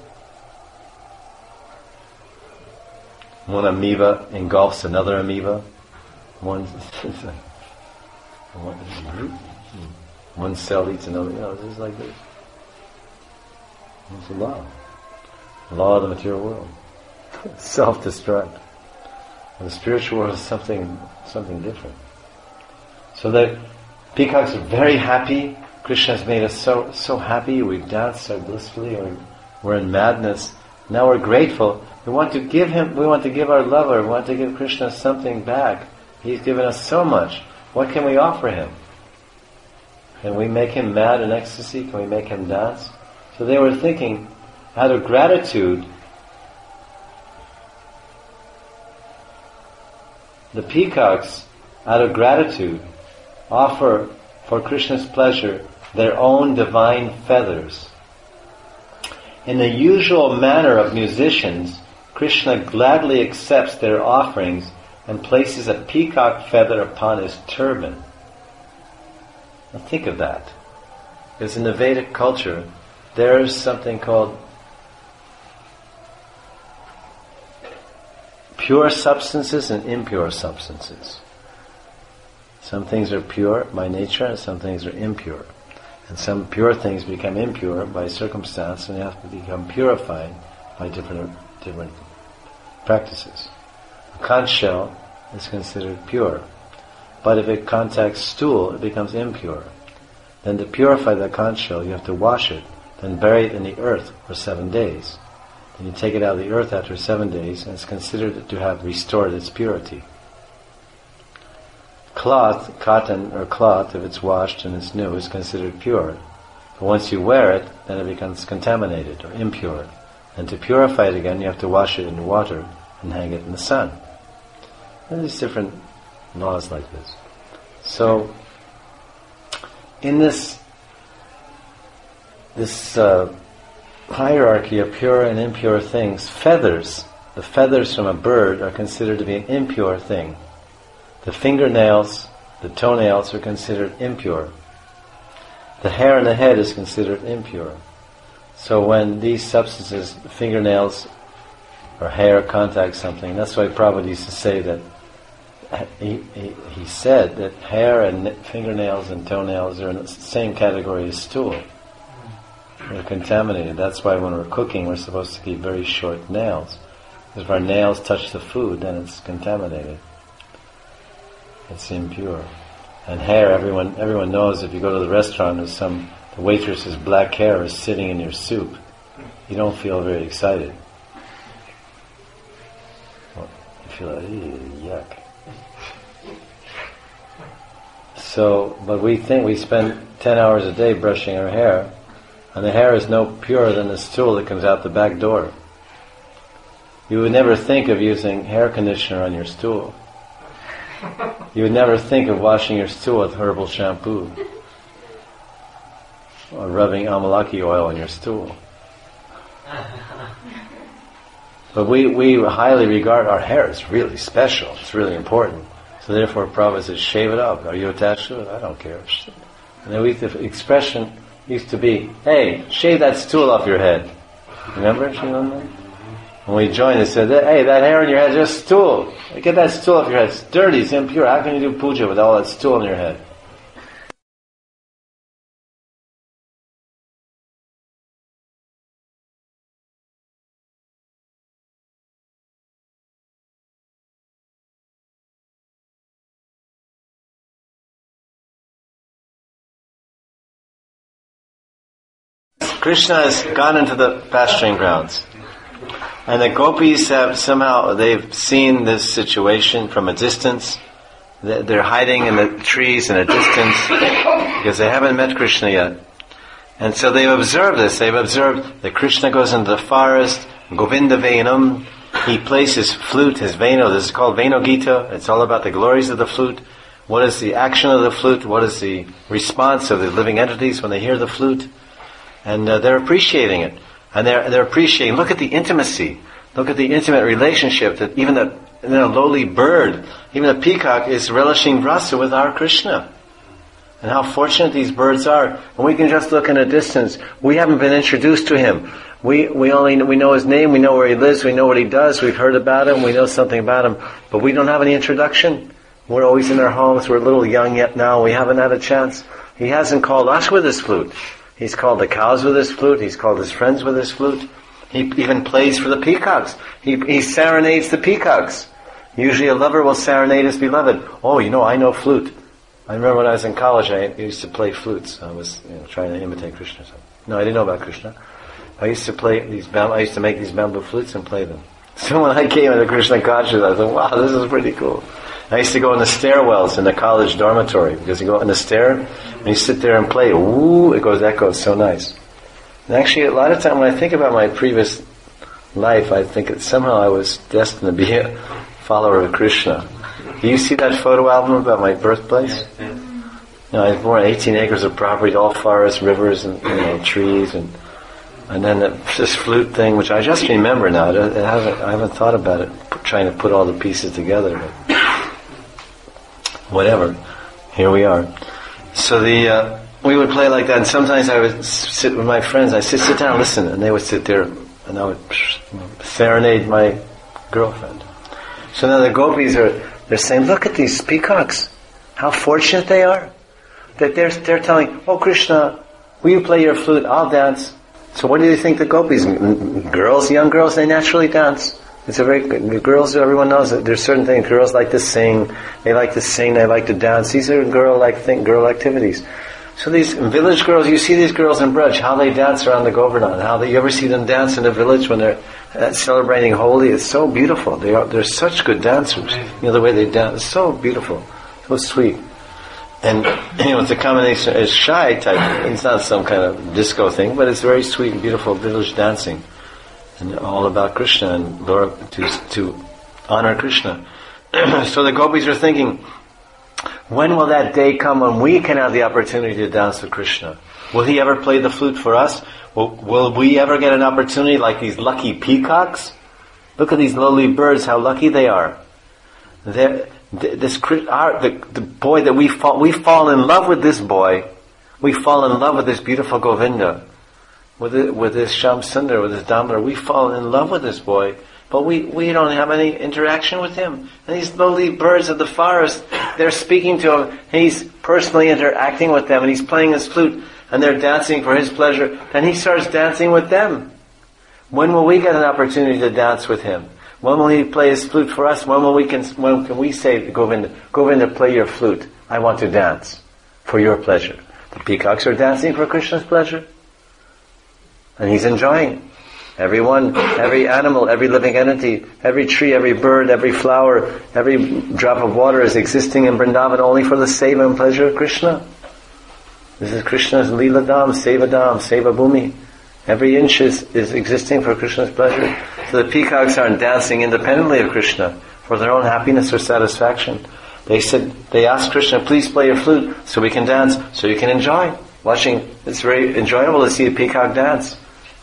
One amoeba engulfs another amoeba. One cell eats another. This is like this. It's a law. The law of the material world. Self-destruct. And the spiritual world is something different. So the peacocks are very happy. Krishna has made us so happy. We've danced so blissfully. We're in madness. Now we're grateful. We want to give our lover, we want to give Krishna something back. He's given us so much. What can we offer him? Can we make him mad in ecstasy? Can we make him dance? So they were thinking, out of gratitude, the peacocks, out of gratitude, offer for Krishna's pleasure their own divine feathers. In the usual manner of musicians, Krishna gladly accepts their offerings and places a peacock feather upon his turban. Now think of that. Because in the Vedic culture, there is something called pure substances and impure substances. Some things are pure by nature and some things are impure. And some pure things become impure by circumstance and they have to become purified by different practices. A conch shell is considered pure. But if it contacts stool, it becomes impure. Then to purify that conch shell, you have to wash it, then bury it in the earth for 7 days. Then you take it out of the earth after 7 days and it's considered to have restored its purity. Cotton or cloth, if it's washed and it's new, is considered pure. But once you wear it, then it becomes contaminated or impure. And to purify it again, you have to wash it in water and hang it in the sun. And there's different laws like this. So, in this hierarchy of pure and impure things, the feathers from a bird are considered to be an impure thing. The fingernails, the toenails are considered impure. The hair on the head is considered impure. So when these substances, fingernails or hair, contact something, that's why Prabhupada used to say that, he said that hair and fingernails and toenails are in the same category as stool. They're contaminated. That's why when we're cooking, we're supposed to keep very short nails. Because if our nails touch the food, then it's contaminated. It's impure. And hair, everyone knows if you go to the restaurant and the waitress's black hair is sitting in your soup, you don't feel very excited. You feel like, yuck. So, but we think we spend 10 hours a day brushing our hair, and the hair is no purer than the stool that comes out the back door. You would never think of using hair conditioner on your stool. You would never think of washing your stool with herbal shampoo or rubbing amalaki oil on your stool. But we highly regard our hair as really special. It's really important. So therefore, Prabhupada says, shave it up. Are you attached to it? I don't care. And then the expression used to be, hey, shave that stool off your head. Remember, Srilananda? When we joined, they said, hey, that hair on your head is just a stool. Get that stool off your head. It's dirty, it's impure. How can you do puja with all that stool on your head? Krishna has gone into the pasturing grounds. And the gopis have somehow, they've seen this situation from a distance. They're hiding in the trees in a distance because they haven't met Krishna yet. And so they've observed this. They've observed that Krishna goes into the forest, Govinda Venam. He plays his flute, his Veno. This is called Veno Gita. It's all about the glories of the flute. What is the action of the flute? What is the response of the living entities when they hear the flute? And they're appreciating it. And they're appreciating, look at the intimacy. Look at the intimate relationship that even a lowly bird, even a peacock is relishing rasa with our Krishna. And how fortunate these birds are. And we can just look in a distance. We haven't been introduced to him. We know his name, we know where he lives, we know what he does, we've heard about him, we know something about him. But we don't have any introduction. We're always in our homes, we're a little young yet now, we haven't had a chance. He hasn't called us with his flute. He's called the cows with his flute. He's called his friends with his flute. He even plays for the peacocks. He serenades the peacocks. Usually a lover will serenade his beloved. Oh, I know flute. I remember when I was in college, I used to play flutes. I was trying to imitate Krishna. No, I didn't know about Krishna. I used to make these bamboo flutes and play them. So when I came into Krishna consciousness, I thought, wow, this is pretty cool. I used to go in the stairwells in the college dormitory because you go in the stair and you sit there and play. Ooh, it echoes so nice. And actually, a lot of time when I think about my previous life, I think that somehow I was destined to be a follower of Krishna. Do you see that photo album about my birthplace? I was born on 18 acres of property, all forests, rivers, and trees, and then this flute thing, which I just remember now. I haven't thought about it, trying to put all the pieces together. But whatever, here we are. So we would play like that, and sometimes I would sit with my friends. I sit down, listen, and they would sit there, and I would serenade my girlfriend. So now the gopis they're saying, look at these peacocks, how fortunate they are, that they're telling, oh Krishna, will you play your flute? I'll dance. So what do you think the gopis, young girls, they naturally dance. It's a very good, girls, everyone knows that there's certain things, girls like to sing, they like to dance. These are girl activities. So these village girls, you see these girls in Braj, how they dance around the Govardhan, you ever see them dance in the village when they're celebrating Holi? It's so beautiful. They're such good dancers. The way they dance, it's so beautiful, so sweet. And, it's a combination, it's shy type, it's not some kind of disco thing, but it's very sweet and beautiful village dancing. And all about Krishna and Lord, to honor Krishna. So the gopis are thinking, when will that day come when we can have the opportunity to dance with Krishna? Will he ever play the flute for us? Will we ever get an opportunity like these lucky peacocks? Look at these lowly birds, how lucky they are. The boy that we fall in love with this boy. We fall in love with this beautiful Govinda. With this Shyam Sundar, with this Damodar, we fall in love with this boy, but we don't have any interaction with him. And these lowly birds of the forest, they're speaking to him, and he's personally interacting with them, and he's playing his flute, and they're dancing for his pleasure, and he starts dancing with them. When will we get an opportunity to dance with him? When will he play his flute for us? When can we say to Govinda, play your flute, I want to dance for your pleasure. The peacocks are dancing for Krishna's pleasure. And he's enjoying it. Everyone, every animal, every living entity, every tree, every bird, every flower, every drop of water is existing in Vrindavan only for the seva and pleasure of Krishna. This is Krishna's Leela Dham, Seva Dham, Seva Bhumi. Every inch is existing for Krishna's pleasure. So the peacocks aren't dancing independently of Krishna for their own happiness or satisfaction. They asked Krishna, please play your flute so we can dance, so you can enjoy watching. It's very enjoyable to see a peacock dance.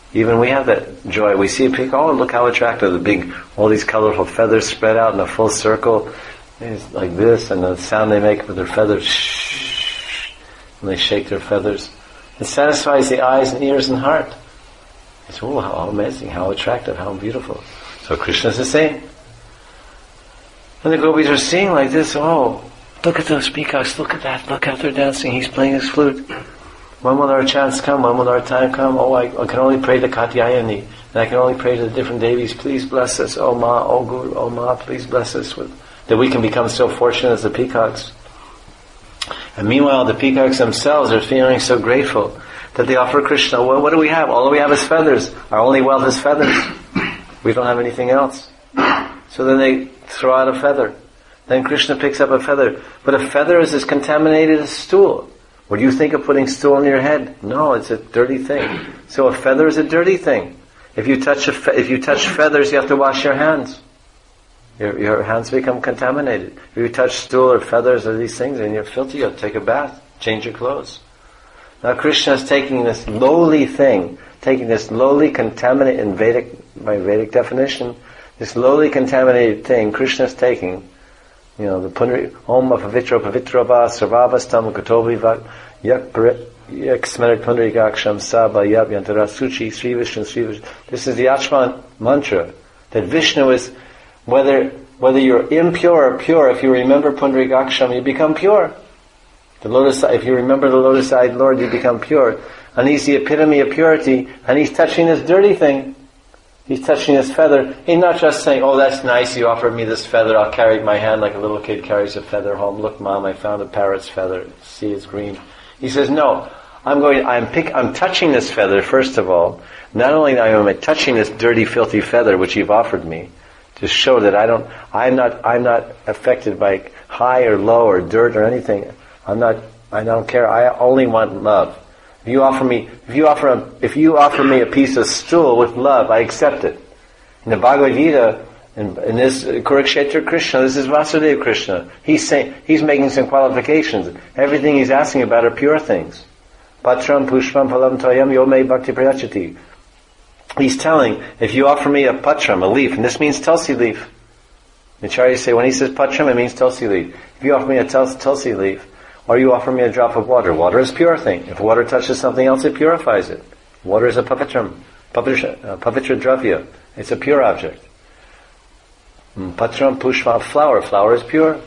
Even we have that joy. We see a peacock, oh, look how attractive, all these colorful feathers spread out in a full circle. It's like this, and the sound they make with their feathers, shh, and they shake their feathers. It satisfies the eyes and ears and heart. It's, oh, how amazing, how attractive, how beautiful. So Krishna is the same. And the gopis are seeing like this, oh, look at those peacocks, look at that, look how they're dancing, he's playing his flute. When will our chance come? When will our time come? Oh, I can only pray to Katyayani, and I can only pray to the different devis. Please bless us, oh Ma, oh Guru, oh Ma, please bless us that we can become so fortunate as the peacocks. And meanwhile, the peacocks themselves are feeling so grateful that they offer Krishna. Well, what do we have? All we have is feathers. Our only wealth is feathers. We don't have anything else. So then they throw out a feather. Then Krishna picks up a feather. But a feather is as contaminated as stool. What do you think of putting stool on your head? No, it's a dirty thing. So a feather is a dirty thing. If you touch feathers, you have to wash your hands. Your hands become contaminated. If you touch stool or feathers or these things, and you're filthy, you have to take a bath, change your clothes. Now Krishna is taking this lowly thing, taking this lowly contaminated, by Vedic definition, this lowly contaminated thing, Krishna is taking, the Punri, Om Pavitro Pavitrava Sarvavastam Katovivat Yak Smerit Punrikaksham Sabha Yap Yantara Suchi Sri Vishnu Sri Vishnu. This is the Achman mantra, that Vishnu is, whether you're impure or pure, if you remember Punrikaksham, you become pure. If you remember the lotus-eyed Lord, you become pure. And he's the epitome of purity, and he's touching this dirty thing. He's touching this feather. He's not just saying, oh, that's nice, you offered me this feather, I'll carry it in my hand like a little kid carries a feather home. Look, Mom, I found a parrot's feather. See, it's green. He says, no, I'm touching this feather, first of all. Not only am I touching this dirty, filthy feather which you've offered me, to show that I'm not affected by high or low or dirt or anything. I don't care. I only want love. If you offer me a piece of stool with love, I accept it. In the Bhagavad Gita, in this Kurukshetra Krishna, this is Vasudeva Krishna. He's making some qualifications. Everything he's asking about are pure things. Patram pushpam palam toyam yome bhakti prayachati. He's telling, if you offer me a patram, a leaf, and this means tulsi leaf. The Acharyas say, when he says patram, it means tulsi leaf. If you offer me a tulsi leaf, or you offer me a drop of water, water is a pure thing. If water touches something else, it purifies it. Water is a pavitra dravya. It's a pure object. Patram pushpa, flower is pure.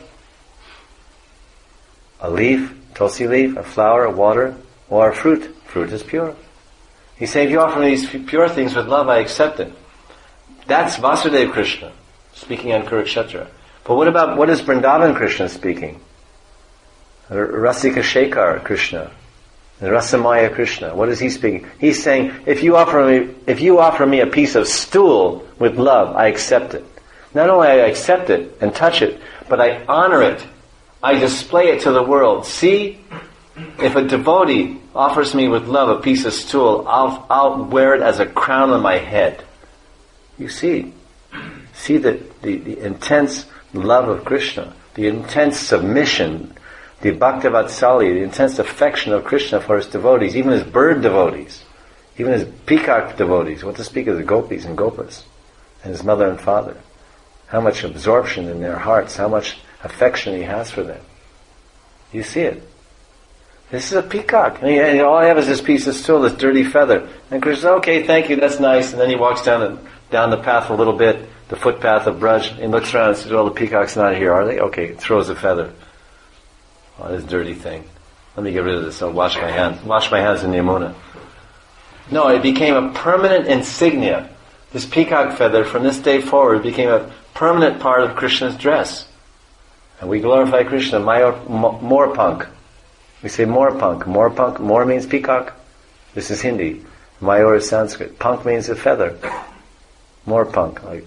A leaf, tulsi leaf, a flower, a water, or a fruit is pure. He's saying, if you offer me these pure things with love, I accept it. That's Vasudeva Krishna, speaking on Kurukshetra. But what is Vrindavan Krishna speaking? Rasika Shekhar Krishna, the Rasamaya Krishna. What is he speaking? He's saying, if you offer me a piece of stool with love, I accept it. Not only I accept it and touch it, but I honor it. I display it to the world. See, if a devotee offers me with love a piece of stool, I'll wear it as a crown on my head. You see the intense love of Krishna, the intense submission, the Bhaktivatsali, the intense affection of Krishna for his devotees, even his bird devotees, even his peacock devotees, what to speak of the gopis and gopas, and his mother and father. How much absorption in their hearts, how much affection he has for them. You see it. This is a peacock. And all I have is this piece of stool, this dirty feather. And Krishna says, okay, thank you, that's nice. And then he walks down the path a little bit, the footpath of Braj, and looks around and says, well, the peacock's not here, are they? Okay, throws a feather. Oh, this dirty thing. Let me get rid of this. I'll wash my hands. Wash my hands in Yamuna. No, it became a permanent insignia. This peacock feather, from this day forward, became a permanent part of Krishna's dress. And we glorify Krishna. Morpunk. We say morpunk. Morpunk. Mor means peacock. This is Hindi. Mayur is Sanskrit. Punk means a feather. Morpunk.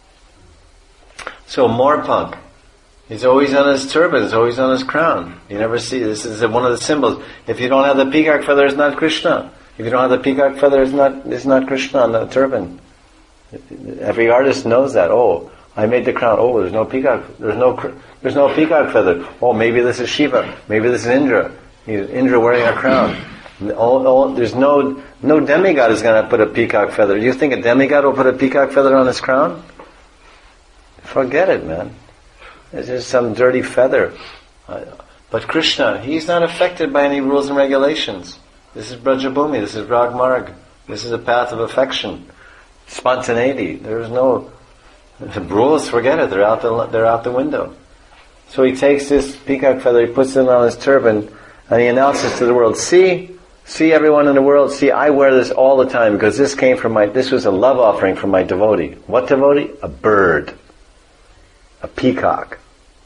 So morpunk. He's always on his turban, he's always on his crown. You never see, this is one of the symbols. If you don't have the peacock feather, it's not Krishna. If you don't have the peacock feather, it's not Krishna on the turban. Every artist knows that. Oh, I made the crown. Oh, there's no peacock. There's no peacock feather. Oh, maybe this is Shiva. Maybe this is Indra. Indra wearing a crown. There's No demigod is going to put a peacock feather. Do you think a demigod will put a peacock feather on his crown? Forget it, man. It's just some dirty feather. But Krishna, he's not affected by any rules and regulations. This is Brajabhumi, this is Rag Marg. This is a path of affection, spontaneity. There is no rules. Forget it. They're out the window. So he takes this peacock feather, he puts it on his turban, and he announces to the world, see everyone in the world, see, I wear this all the time because this was a love offering from my devotee. What devotee? A bird. A peacock.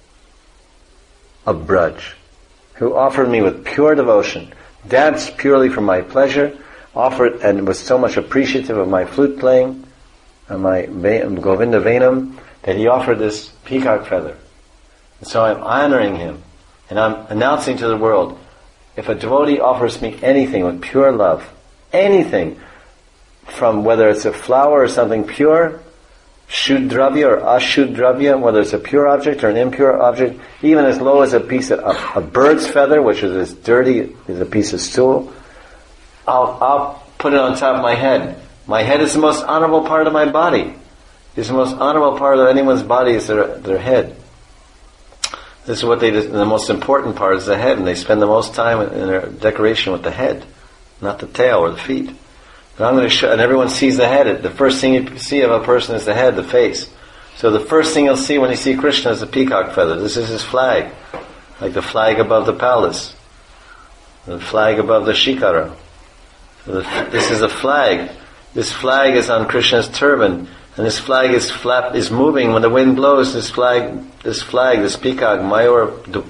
A Braj. Who offered me with pure devotion, danced purely for my pleasure, offered and was so much appreciative of my flute playing, and my Govinda Venam, that he offered this peacock feather. And so I'm honoring him, and I'm announcing to the world, if a devotee offers me anything with pure love, anything, from whether it's a flower or something pure, Shuddravya or Ashuddravya, whether it's a pure object or an impure object, even as low as a piece of a bird's feather, which is as dirty as a piece of stool, I'll put it on top of my head. My head is the most honorable part of my body. It's the most honorable part of anyone's body is their head. This is what the most important part is the head, and they spend the most time in their decoration with the head, not the tail or the feet. But I'm going to show, and everyone sees the head. The first thing you see of a person is the head, the face. So the first thing you'll see when you see Krishna is a peacock feather. This is his flag, like the flag above the palace, the flag above the shikara. So this is a flag. This flag is on Krishna's turban, and this flag is moving when the wind blows. This peacock, Mayur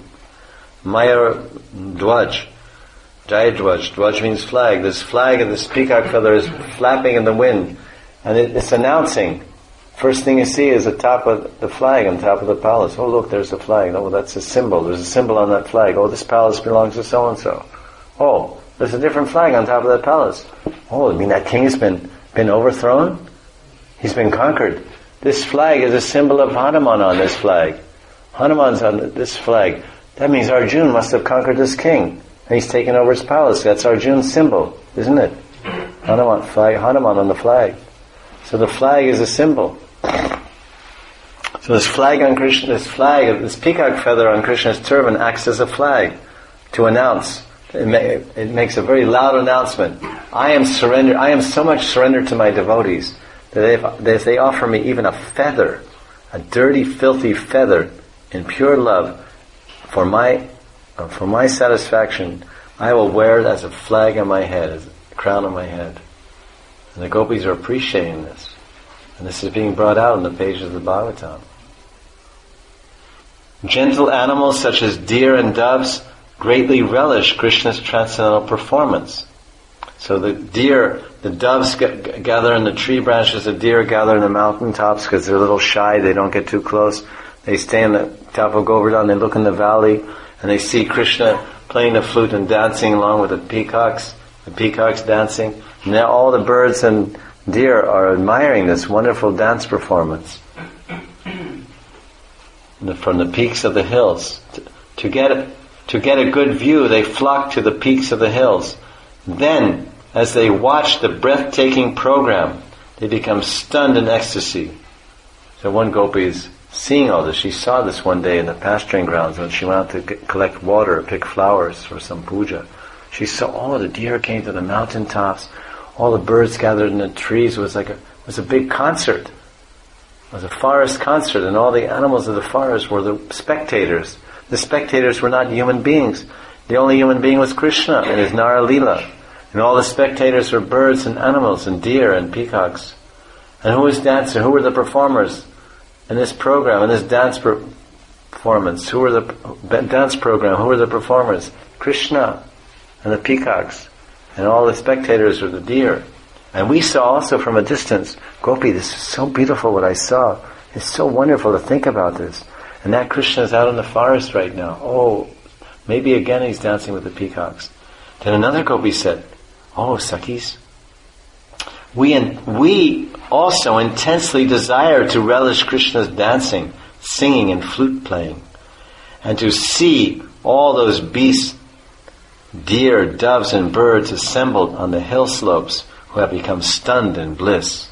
Dwaj. Jai Dwaj. Dwaj means flag. This flag and this peacock feather is flapping in the wind. And it's announcing. First thing you see is the top of the flag on top of the palace. Oh, look, there's a flag. Oh, that's a symbol. There's a symbol on that flag. Oh, this palace belongs to so-and-so. Oh, there's a different flag on top of that palace. Oh, you mean that king has been overthrown? He's been conquered. This flag is a symbol of Hanuman on this flag. Hanuman's on this flag. That means Arjuna must have conquered this king. And he's taken over his palace. That's Arjuna's symbol, isn't it? Hanuman on the flag. So the flag is a symbol. So this flag on Krishna, this peacock feather on Krishna's turban acts as a flag to announce. It makes a very loud announcement. I am so much surrendered to my devotees that if they offer me even a feather, a dirty, filthy feather, in pure love, for my satisfaction, I will wear it as a flag on my head, as a crown on my head. And the gopis are appreciating this. And this is being brought out in the pages of the Bhagavatam. Gentle animals such as deer and doves greatly relish Krishna's transcendental performance. So the doves gather in the tree branches, the deer gather in the mountain tops because they're a little shy, they don't get too close. They stay on the top of Govardhan, they look in the valley, and they see Krishna playing the flute and dancing along with the peacocks dancing. And now all the birds and deer are admiring this wonderful dance performance from the peaks of the hills. To get a good view, they flock to the peaks of the hills. Then, as they watch the breathtaking program, they become stunned in ecstasy. So one gopi is seeing all this. She saw this one day in the pasturing grounds when she went out to collect water or pick flowers for some puja. She saw all the deer came to the mountain tops, all the birds gathered in the trees. It was a big concert. It was a forest concert, and all the animals of the forest were the spectators. The spectators were not human beings. The only human being was Krishna and his Nara Leela. And all the spectators were birds and animals and deer and peacocks. And who was dancing? Who were the performers in this program, in this dance performance? Who were the dance program? Who were the performers? Krishna and the peacocks. And all the spectators were the deer. And we saw also from a distance, Gopi, this is so beautiful what I saw. It's so wonderful to think about this. And that Krishna is out in the forest right now. Oh, maybe again he's dancing with the peacocks. Then another Gopi said, oh, Sakhis, we also intensely desire to relish Krishna's dancing, singing and flute playing, and to see all those beasts deer, doves, and birds assembled on the hill slopes who have become stunned in bliss.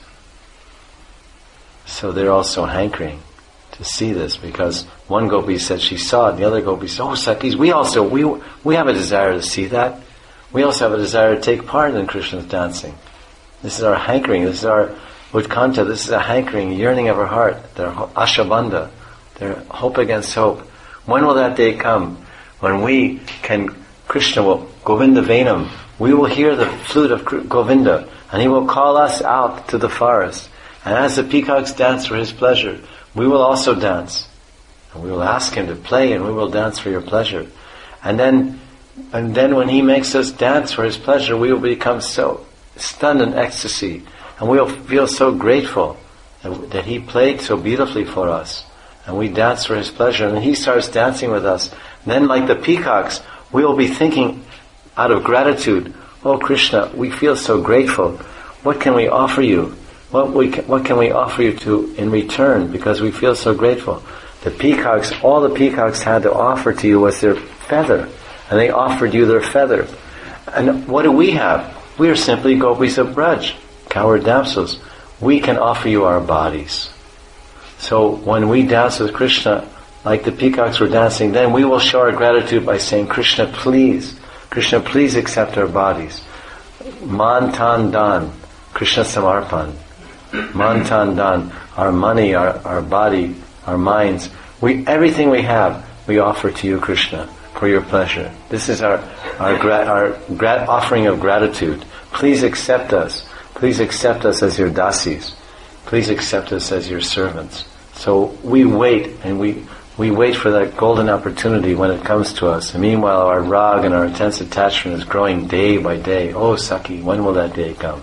So they're also hankering to see this, because one gopi said she saw it, the other gopi said, oh Sakis, we have a desire to see that. We also have a desire to take part in Krishna's dancing. This is our hankering, this is our utkanta, this is a hankering, yearning of our heart, their ashabandha, their hope against hope. When will that day come? When we can, Krishna will, Govinda Venam, we will hear the flute of Govinda, and he will call us out to the forest. And as the peacocks dance for his pleasure, we will also dance. And we will ask him to play, and we will dance for your pleasure. And then when he makes us dance for his pleasure, we will become so stunned in ecstasy. And we will feel so grateful that he played so beautifully for us. And we dance for his pleasure. And he starts dancing with us. And then like the peacocks, we will be thinking out of gratitude, oh Krishna, we feel so grateful. What can we offer you? What can we offer you in return, because we feel so grateful? The peacocks, all the peacocks had to offer to you was their feather. And they offered you their feather. And what do we have? We are simply gopis of Braj, coward damsels. We can offer you our bodies. So when we dance with Krishna, like the peacocks were dancing, then we will show our gratitude by saying, Krishna, please accept our bodies. Man tan dan, Krishna samarpan. Man tan dan, our money, our body, our minds, everything we have, we offer to you, Krishna, for your pleasure. This is our offering of gratitude. Please accept us. Please accept us as your dasis. Please accept us as your servants. So we wait, and we wait for that golden opportunity when it comes to us. And meanwhile, our rag and our intense attachment is growing day by day. Oh, Saki, when will that day come?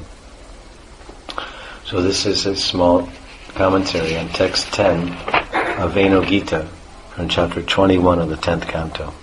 So this is a small commentary on text 10 of Venu Gita from chapter 21 of the 10th canto.